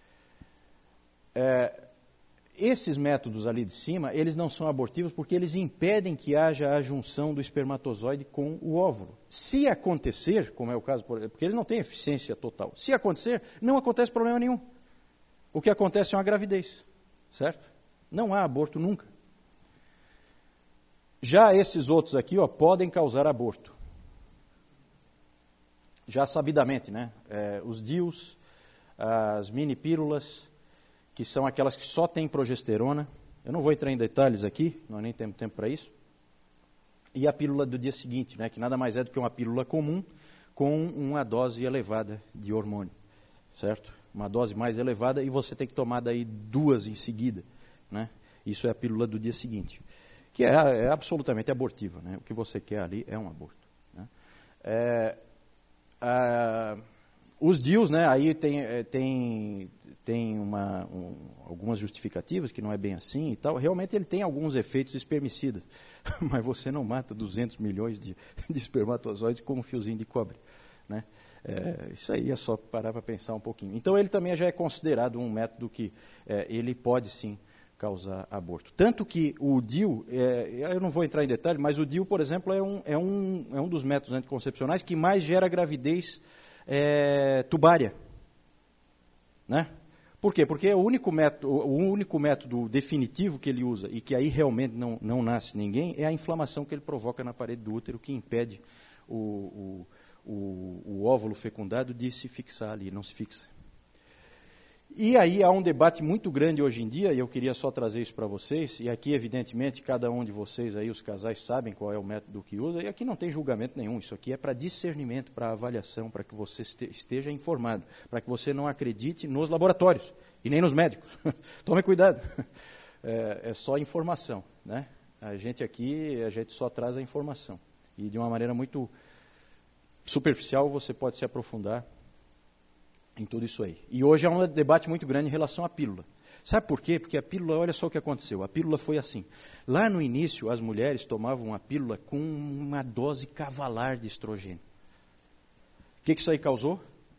Esses métodos ali de cima, eles não são abortivos porque eles impedem que haja a junção do espermatozoide com o óvulo. Se acontecer, como é o caso, porque eles não têm eficiência total, se acontecer, não acontece problema nenhum. O que acontece é uma gravidez, certo? Não há aborto nunca. Já esses outros aqui, podem causar aborto. Já sabidamente, né? Os DIUs, as mini-pílulas, que são aquelas que só têm progesterona. Eu não vou entrar em detalhes aqui, nós nem temos tempo para isso. E a pílula do dia seguinte, né, que nada mais é do que uma pílula comum com uma dose elevada de hormônio, certo? Uma dose mais elevada e você tem que tomar daí 2 em seguida, né? Isso é a pílula do dia seguinte, que é absolutamente abortiva, né? O que você quer ali é um aborto, né? Os DIUs, né, aí tem algumas justificativas, que não é bem assim e tal. Realmente ele tem alguns efeitos espermicidas, mas você não mata 200 milhões de espermatozoides com um fiozinho de cobre, né? Isso aí é só parar para pensar um pouquinho. Então ele também já é considerado um método que ele pode sim causar aborto. Tanto que o DIU, eu não vou entrar em detalhe, mas o DIU, por exemplo, é um dos métodos anticoncepcionais que mais gera gravidez tubária, né? Por quê? Porque o único método definitivo que ele usa e que aí realmente não nasce ninguém é a inflamação que ele provoca na parede do útero, que impede o óvulo fecundado de se fixar ali, não se fixa. E aí há um debate muito grande hoje em dia, e eu queria só trazer isso para vocês, e aqui, evidentemente, cada um de vocês aí, os casais, sabem qual é o método que usa, e aqui não tem julgamento nenhum, isso aqui é para discernimento, para avaliação, para que você esteja informado, para que você não acredite nos laboratórios, e nem nos médicos. Tome cuidado, é só informação, né? A gente só traz a informação, e de uma maneira muito superficial você pode se aprofundar em tudo isso aí. E hoje há um debate muito grande em relação à pílula. Sabe por quê? Porque a pílula, olha só o que aconteceu. A pílula foi assim. Lá no início, as mulheres tomavam a pílula com uma dose cavalar de estrogênio. O que isso aí causou?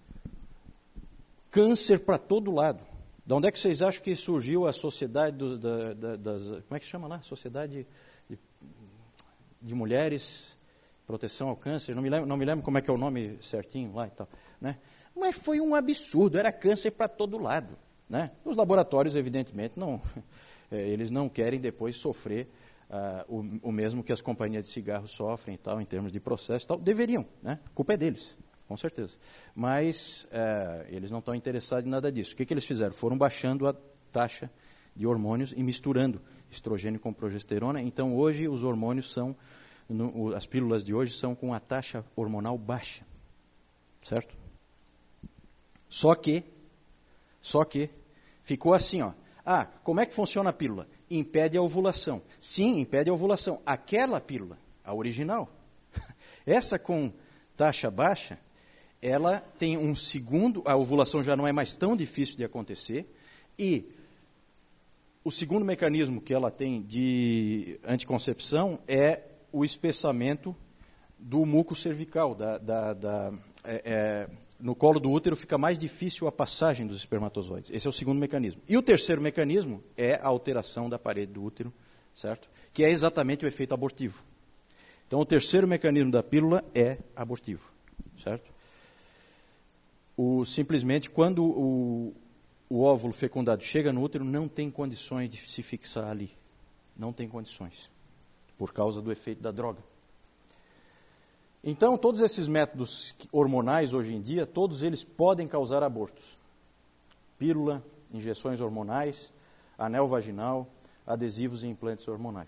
Câncer para todo lado. De onde é que vocês acham que surgiu a sociedade como é que chama lá? Sociedade de Mulheres, Proteção ao Câncer. Não me lembro como é que é o nome certinho lá e tal, né? Mas foi um absurdo, era câncer para todo lado, né? Os laboratórios, evidentemente, eles não querem depois sofrer o mesmo que as companhias de cigarro sofrem, tal, em termos de processo, tal. Deveriam, né? A culpa é deles, com certeza. Mas eles não estão interessados em nada disso. O que eles fizeram? Foram baixando a taxa de hormônios e misturando estrogênio com progesterona. Então, hoje, os hormônios as pílulas de hoje são com a taxa hormonal baixa, certo? Só que ficou assim, ó. Como é que funciona a pílula? Impede a ovulação. Sim, impede a ovulação. Aquela pílula, a original, essa com taxa baixa, ela tem um segundo, a ovulação já não é mais tão difícil de acontecer, e o segundo mecanismo que ela tem de anticoncepção é o espessamento do muco cervical, no colo do útero fica mais difícil a passagem dos espermatozoides. Esse é o segundo mecanismo. E o terceiro mecanismo é a alteração da parede do útero, certo? Que é exatamente o efeito abortivo. Então, o terceiro mecanismo da pílula é abortivo, certo? Simplesmente, quando o óvulo fecundado chega no útero, não tem condições de se fixar ali. Não tem condições, por causa do efeito da droga. Então, todos esses métodos hormonais hoje em dia, todos eles podem causar abortos. Pílula, injeções hormonais, anel vaginal, adesivos e implantes hormonais.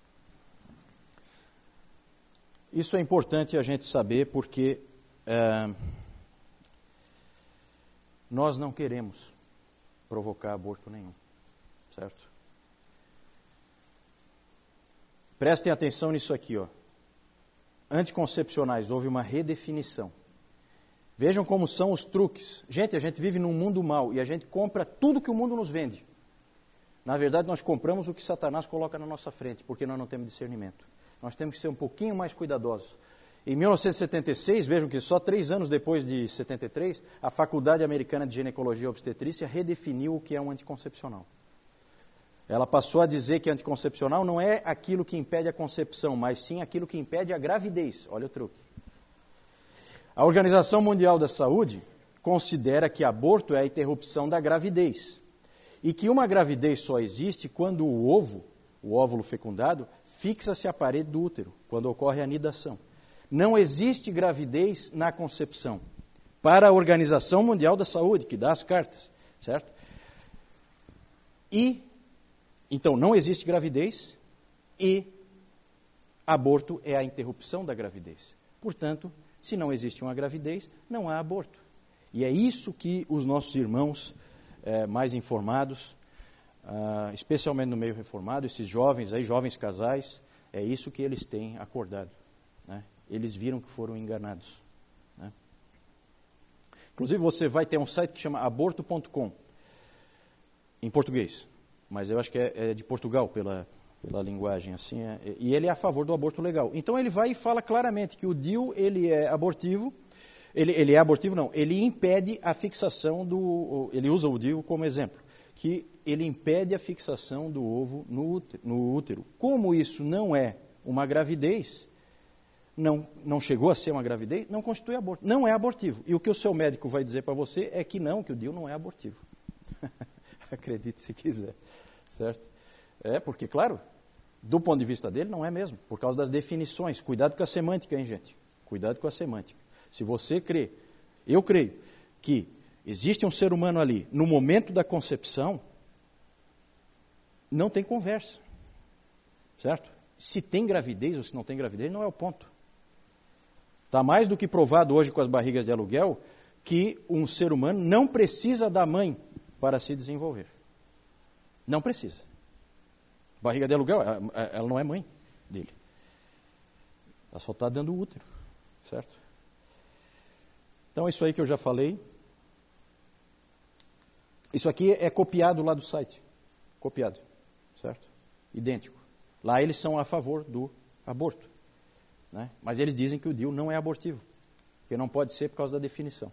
Isso é importante a gente saber porque nós não queremos provocar aborto nenhum, certo? Prestem atenção nisso aqui, ó. Anticoncepcionais, houve uma redefinição. Vejam como são os truques. Gente, a gente vive num mundo mau e a gente compra tudo que o mundo nos vende. Na verdade, nós compramos o que Satanás coloca na nossa frente, porque nós não temos discernimento. Nós temos que ser um pouquinho mais cuidadosos. Em 1976, vejam que só 3 anos depois de 73, a Faculdade Americana de Ginecologia e Obstetrícia redefiniu o que é um anticoncepcional. Ela passou a dizer que anticoncepcional não é aquilo que impede a concepção, mas sim aquilo que impede a gravidez. Olha o truque. A Organização Mundial da Saúde considera que aborto é a interrupção da gravidez. E que uma gravidez só existe quando o óvulo fecundado, fixa-se à parede do útero, quando ocorre a anidação. Não existe gravidez na concepção. Para a Organização Mundial da Saúde, que dá as cartas, certo? Então, não existe gravidez e aborto é a interrupção da gravidez. Portanto, se não existe uma gravidez, não há aborto. E é isso que os nossos irmãos mais informados, especialmente no meio reformado, esses jovens aí, jovens casais, é isso que eles têm acordado, né? Eles viram que foram enganados, né? Inclusive, você vai ter um site que chama aborto.com, em português. Mas eu acho que é de Portugal, pela linguagem assim. E ele é a favor do aborto legal. Então ele vai e fala claramente que o DIU ele é abortivo. Ele é abortivo, não. Ele impede a fixação ele usa o DIU como exemplo. Que ele impede a fixação do ovo no útero. Como isso não é uma gravidez, não chegou a ser uma gravidez, não constitui aborto. Não é abortivo. E o que o seu médico vai dizer para você é que não, que o DIU não é abortivo. Acredite se quiser, certo? Porque, claro, do ponto de vista dele, não é mesmo, por causa das definições. Cuidado com a semântica, hein, gente? Cuidado com a semântica. Se você crê, eu creio, que existe um ser humano ali, no momento da concepção, não tem conversa, certo? Se tem gravidez ou se não tem gravidez, não é o ponto. Está mais do que provado hoje com as barrigas de aluguel que um ser humano não precisa da mãe para se desenvolver. Não precisa. Barriga de aluguel, ela não é mãe dele. Ela só está dando útero, certo? Então, isso aí que eu já falei. Isso aqui é copiado lá do site. Copiado, certo? Idêntico. Lá eles são a favor do aborto, né? Mas eles dizem que o DIU não é abortivo, que não pode ser por causa da definição.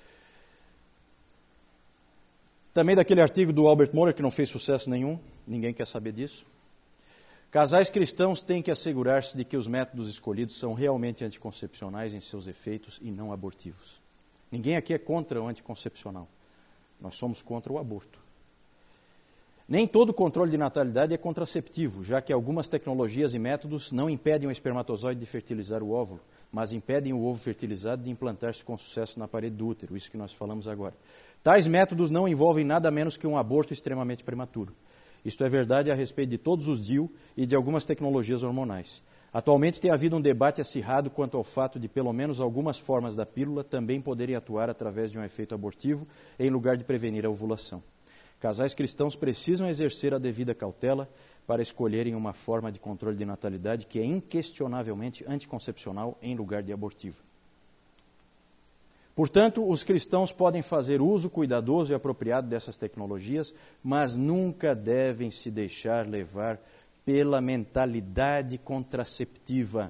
Também daquele artigo do Albert Mohler, que não fez sucesso nenhum, ninguém quer saber disso. Casais cristãos têm que assegurar-se de que os métodos escolhidos são realmente anticoncepcionais em seus efeitos e não abortivos. Ninguém aqui é contra o anticoncepcional. Nós somos contra o aborto. Nem todo controle de natalidade é contraceptivo, já que algumas tecnologias e métodos não impedem o espermatozoide de fertilizar o óvulo, mas impedem o ovo fertilizado de implantar-se com sucesso na parede do útero, isso que nós falamos agora. Tais métodos não envolvem nada menos que um aborto extremamente prematuro. Isto é verdade a respeito de todos os DIU e de algumas tecnologias hormonais. Atualmente tem havido um debate acirrado quanto ao fato de pelo menos algumas formas da pílula também poderem atuar através de um efeito abortivo em lugar de prevenir a ovulação. Casais cristãos precisam exercer a devida cautela para escolherem uma forma de controle de natalidade que é inquestionavelmente anticoncepcional em lugar de abortiva. Portanto, os cristãos podem fazer uso cuidadoso e apropriado dessas tecnologias, mas nunca devem se deixar levar pela mentalidade contraceptiva.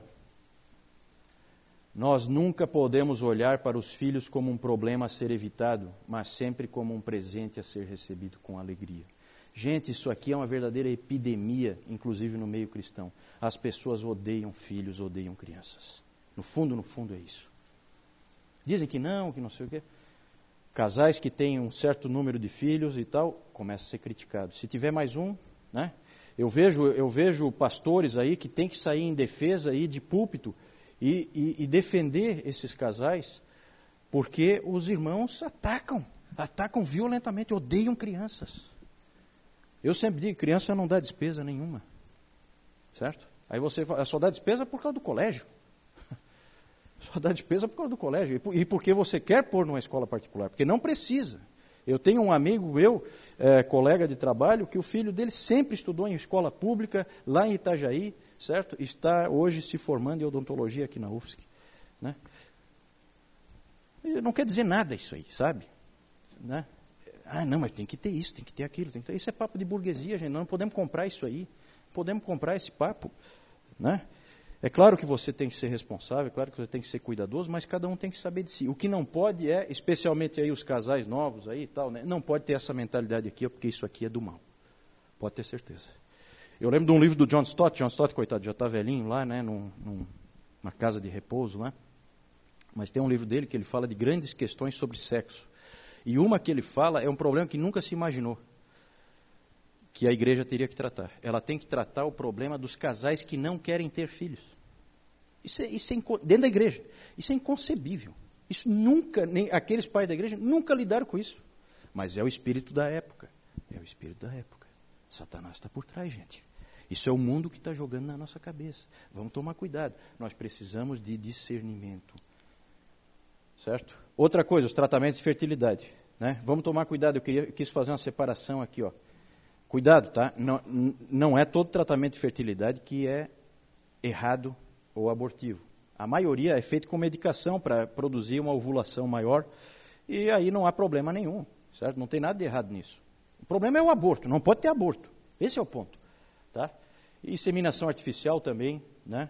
Nós nunca podemos olhar para os filhos como um problema a ser evitado, mas sempre como um presente a ser recebido com alegria. Gente, isso aqui é uma verdadeira epidemia, inclusive no meio cristão. As pessoas odeiam filhos, odeiam crianças. No fundo é isso. Dizem que não sei o quê. Casais que têm um certo número de filhos e tal, começa a ser criticado. Se tiver mais um, né? Eu vejo pastores aí que tem que sair em defesa aí de púlpito e defender esses casais, porque os irmãos atacam violentamente, odeiam crianças. Eu sempre digo, criança não dá despesa nenhuma, certo? Aí você só dá despesa por causa do colégio. Só dá despesa por causa do colégio. E porque você quer pôr numa escola particular, porque não precisa. Eu tenho um amigo colega de trabalho, que o filho dele sempre estudou em escola pública, lá em Itajaí, certo? Está hoje se formando em odontologia aqui na UFSC, né? Não quer dizer nada isso aí, sabe? Né? Ah, não, mas tem que ter isso, tem que ter aquilo, tem que ter... Isso é papo de burguesia, gente. Nós não podemos comprar isso aí. Não podemos comprar esse papo, né? É claro que você tem que ser responsável, é claro que você tem que ser cuidadoso, mas cada um tem que saber de si. O que não pode é, especialmente aí os casais novos aí e tal, né? Não pode ter essa mentalidade aqui, porque isso aqui é do mal. Pode ter certeza. Eu lembro de um livro do John Stott, coitado, já está velhinho lá, né, numa casa de repouso lá. Mas tem um livro dele que ele fala de grandes questões sobre sexo. E uma que ele fala é um problema que nunca se imaginou que a igreja teria que tratar. Ela tem que tratar o problema dos casais que não querem ter filhos. Isso é dentro da igreja. Isso é inconcebível. Isso nunca, nem aqueles pais da igreja nunca lidaram com isso. Mas é o espírito da época. É o espírito da época. Satanás está por trás, gente. Isso é o mundo que está jogando na nossa cabeça. Vamos tomar cuidado. Nós precisamos de discernimento. Certo? Outra coisa, os tratamentos de fertilidade, né? Vamos tomar cuidado. Eu quis fazer uma separação aqui, ó. Cuidado, tá? Não é todo tratamento de fertilidade que é errado ou abortivo. A maioria é feito com medicação para produzir uma ovulação maior e aí não há problema nenhum, certo? Não tem nada de errado nisso. O problema é o aborto, não pode ter aborto. Esse é o ponto, tá? E inseminação artificial também, né?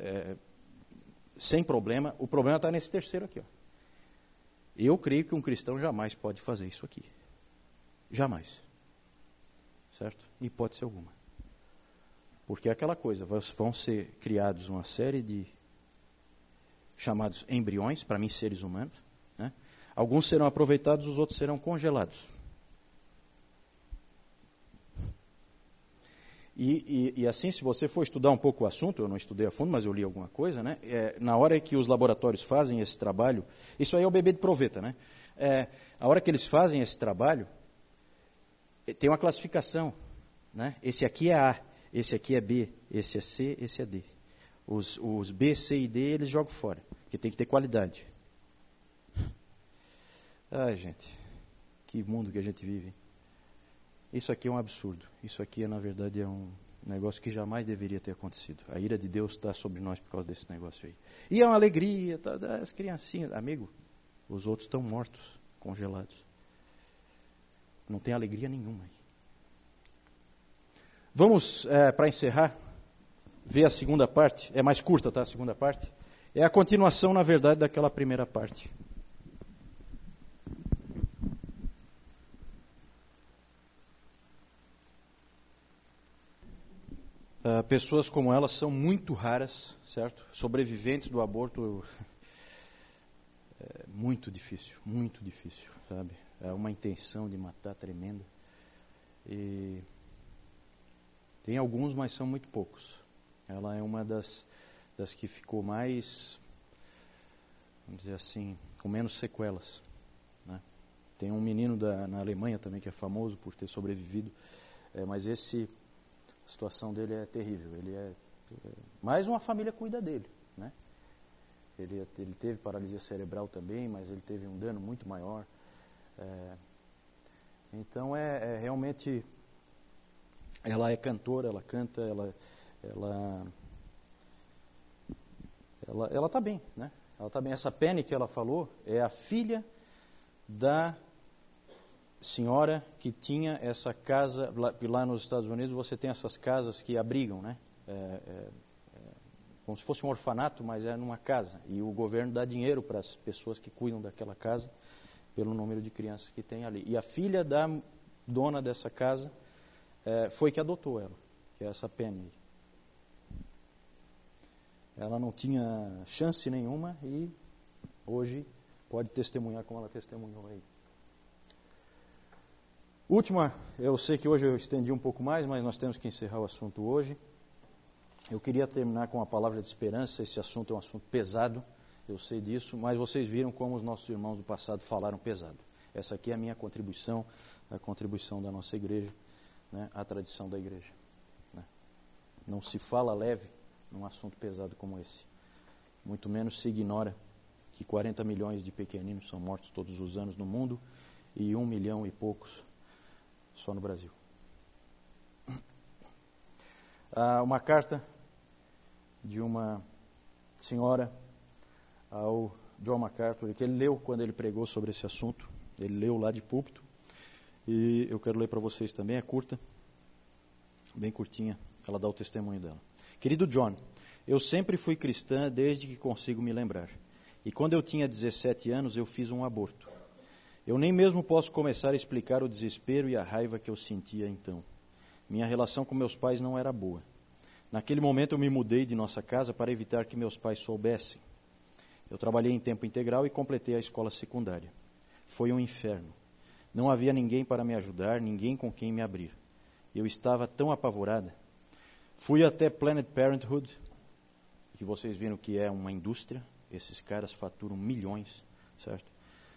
Sem problema. O problema está nesse terceiro aqui, ó. Eu creio que um cristão jamais pode fazer isso aqui. Jamais. Certo? Em hipótese alguma. Porque é aquela coisa, vão ser criados uma série de chamados embriões, para mim seres humanos, né? Alguns serão aproveitados, os outros serão congelados. E assim, se você for estudar um pouco o assunto, eu não estudei a fundo, mas eu li alguma coisa, né? Na hora que os laboratórios fazem esse trabalho, isso aí é o bebê de proveta, né? a hora que eles fazem esse trabalho, tem uma classificação, né? Esse aqui é A, esse aqui é B, esse é C, esse é D. Os B, C e D eles jogam fora, porque tem que ter qualidade. Ai, gente, que mundo que a gente vive. Isso aqui é um absurdo. Isso aqui, na verdade, é um negócio que jamais deveria ter acontecido. A ira de Deus está sobre nós por causa desse negócio aí. E é uma alegria, as criancinhas, amigo, os outros estão mortos, congelados. Não tem alegria nenhuma aí. Vamos, para encerrar, ver a segunda parte. É mais curta, tá? A segunda parte. É a continuação, na verdade, daquela primeira parte. Pessoas como elas são muito raras, certo? Sobreviventes do aborto é muito difícil, sabe? É uma intenção de matar tremenda. E tem alguns, mas são muito poucos. Ela é uma das que ficou mais, vamos dizer assim, com menos sequelas, né? Tem um menino na Alemanha também que é famoso por ter sobrevivido, mas a situação dele é terrível. Ele mais uma família cuida dele, né? Ele teve paralisia cerebral também, mas ele teve um dano muito maior. Então realmente, ela é cantora, ela canta, ela está bem, né? Ela está bem. Essa Penny que ela falou é a filha da senhora que tinha essa casa, lá nos Estados Unidos você tem essas casas que abrigam, né? Como se fosse um orfanato, mas é numa casa. E o governo dá dinheiro para as pessoas que cuidam daquela casa, pelo número de crianças que tem ali. E a filha da dona dessa casa foi que adotou ela, que é essa Penny. Ela não tinha chance nenhuma e hoje pode testemunhar como ela testemunhou aí. Última, eu sei que hoje eu estendi um pouco mais, mas nós temos que encerrar o assunto hoje. Eu queria terminar com uma palavra de esperança. Esse assunto é um assunto pesado, eu sei disso, mas vocês viram como os nossos irmãos do passado falaram pesado. Essa aqui é a minha contribuição, a contribuição da nossa igreja, né, à tradição da igreja, né? Não se fala leve num assunto pesado como esse. Muito menos se ignora que 40 milhões de pequeninos são mortos todos os anos no mundo e 1 milhão e poucos só no Brasil. Uma carta de uma senhora ao John MacArthur, que ele leu quando ele pregou sobre esse assunto. Ele leu lá de púlpito. E eu quero ler para vocês também, é curta, bem curtinha, ela dá o testemunho dela. Querido John, eu sempre fui cristã desde que consigo me lembrar. E quando eu tinha 17 anos, eu fiz um aborto. Eu nem mesmo posso começar a explicar o desespero e a raiva que eu sentia então. Minha relação com meus pais não era boa. Naquele momento eu me mudei de nossa casa para evitar que meus pais soubessem. Eu trabalhei em tempo integral e completei a escola secundária. Foi um inferno. Não havia ninguém para me ajudar, ninguém com quem me abrir. Eu estava tão apavorada. Fui até Planned Parenthood, que vocês viram que é uma indústria. Esses caras faturam milhões, certo?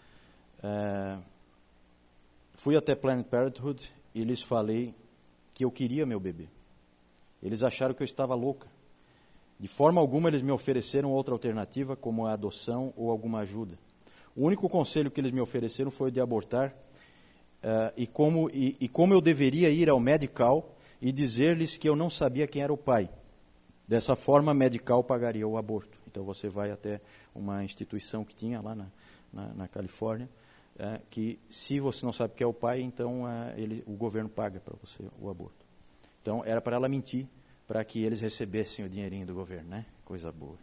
Fui até Planned Parenthood e lhes falei que eu queria meu bebê. Eles acharam que eu estava louca. De forma alguma eles me ofereceram outra alternativa, como a adoção ou alguma ajuda. O único conselho que eles me ofereceram foi o de abortar e como eu deveria ir ao medical e dizer-lhes que eu não sabia quem era o pai. Dessa forma, a medical pagaria o aborto. Então você vai até uma instituição que tinha lá na Califórnia, que se você não sabe quem é o pai, então o governo paga para você o aborto. Então era para ela mentir, para que eles recebessem o dinheirinho do governo, né? Coisa boa.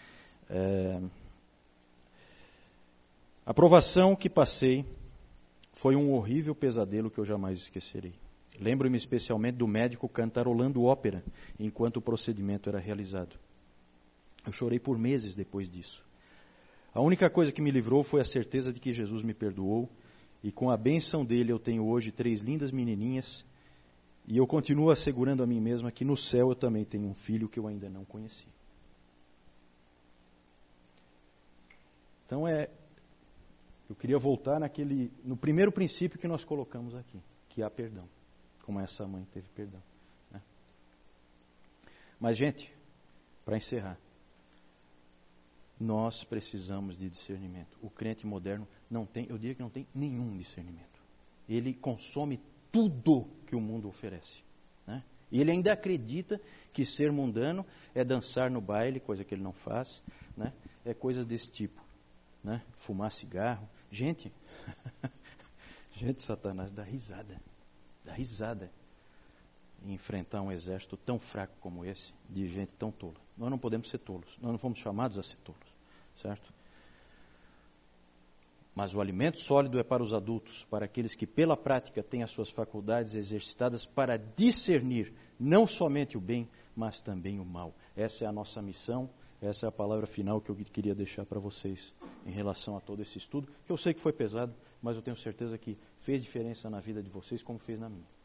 A provação que passei foi um horrível pesadelo que eu jamais esquecerei. Lembro-me especialmente do médico cantarolando ópera enquanto o procedimento era realizado. Eu chorei por meses depois disso. A única coisa que me livrou foi a certeza de que Jesus me perdoou e com a bênção dele eu tenho hoje 3 lindas menininhas e eu continuo assegurando a mim mesma que no céu eu também tenho um filho que eu ainda não conheci. Então Eu queria voltar no primeiro princípio que nós colocamos aqui, que há perdão, como essa mãe teve perdão. Né? Mas, gente, para encerrar, nós precisamos de discernimento. O crente moderno eu diria que não tem nenhum discernimento. Ele consome tudo que o mundo oferece. Né? E ele ainda acredita que ser mundano é dançar no baile, coisa que ele não faz, né? É coisas desse tipo. Né? Fumar cigarro. Gente, Satanás dá risada em enfrentar um exército tão fraco como esse, de gente tão tola. Nós não podemos ser tolos, nós não fomos chamados a ser tolos, certo? Mas o alimento sólido é para os adultos, para aqueles que pela prática têm as suas faculdades exercitadas para discernir não somente o bem, mas também o mal. Essa é a nossa missão, essa é a palavra final que eu queria deixar para vocês em relação a todo esse estudo, que eu sei que foi pesado, mas eu tenho certeza que fez diferença na vida de vocês como fez na minha.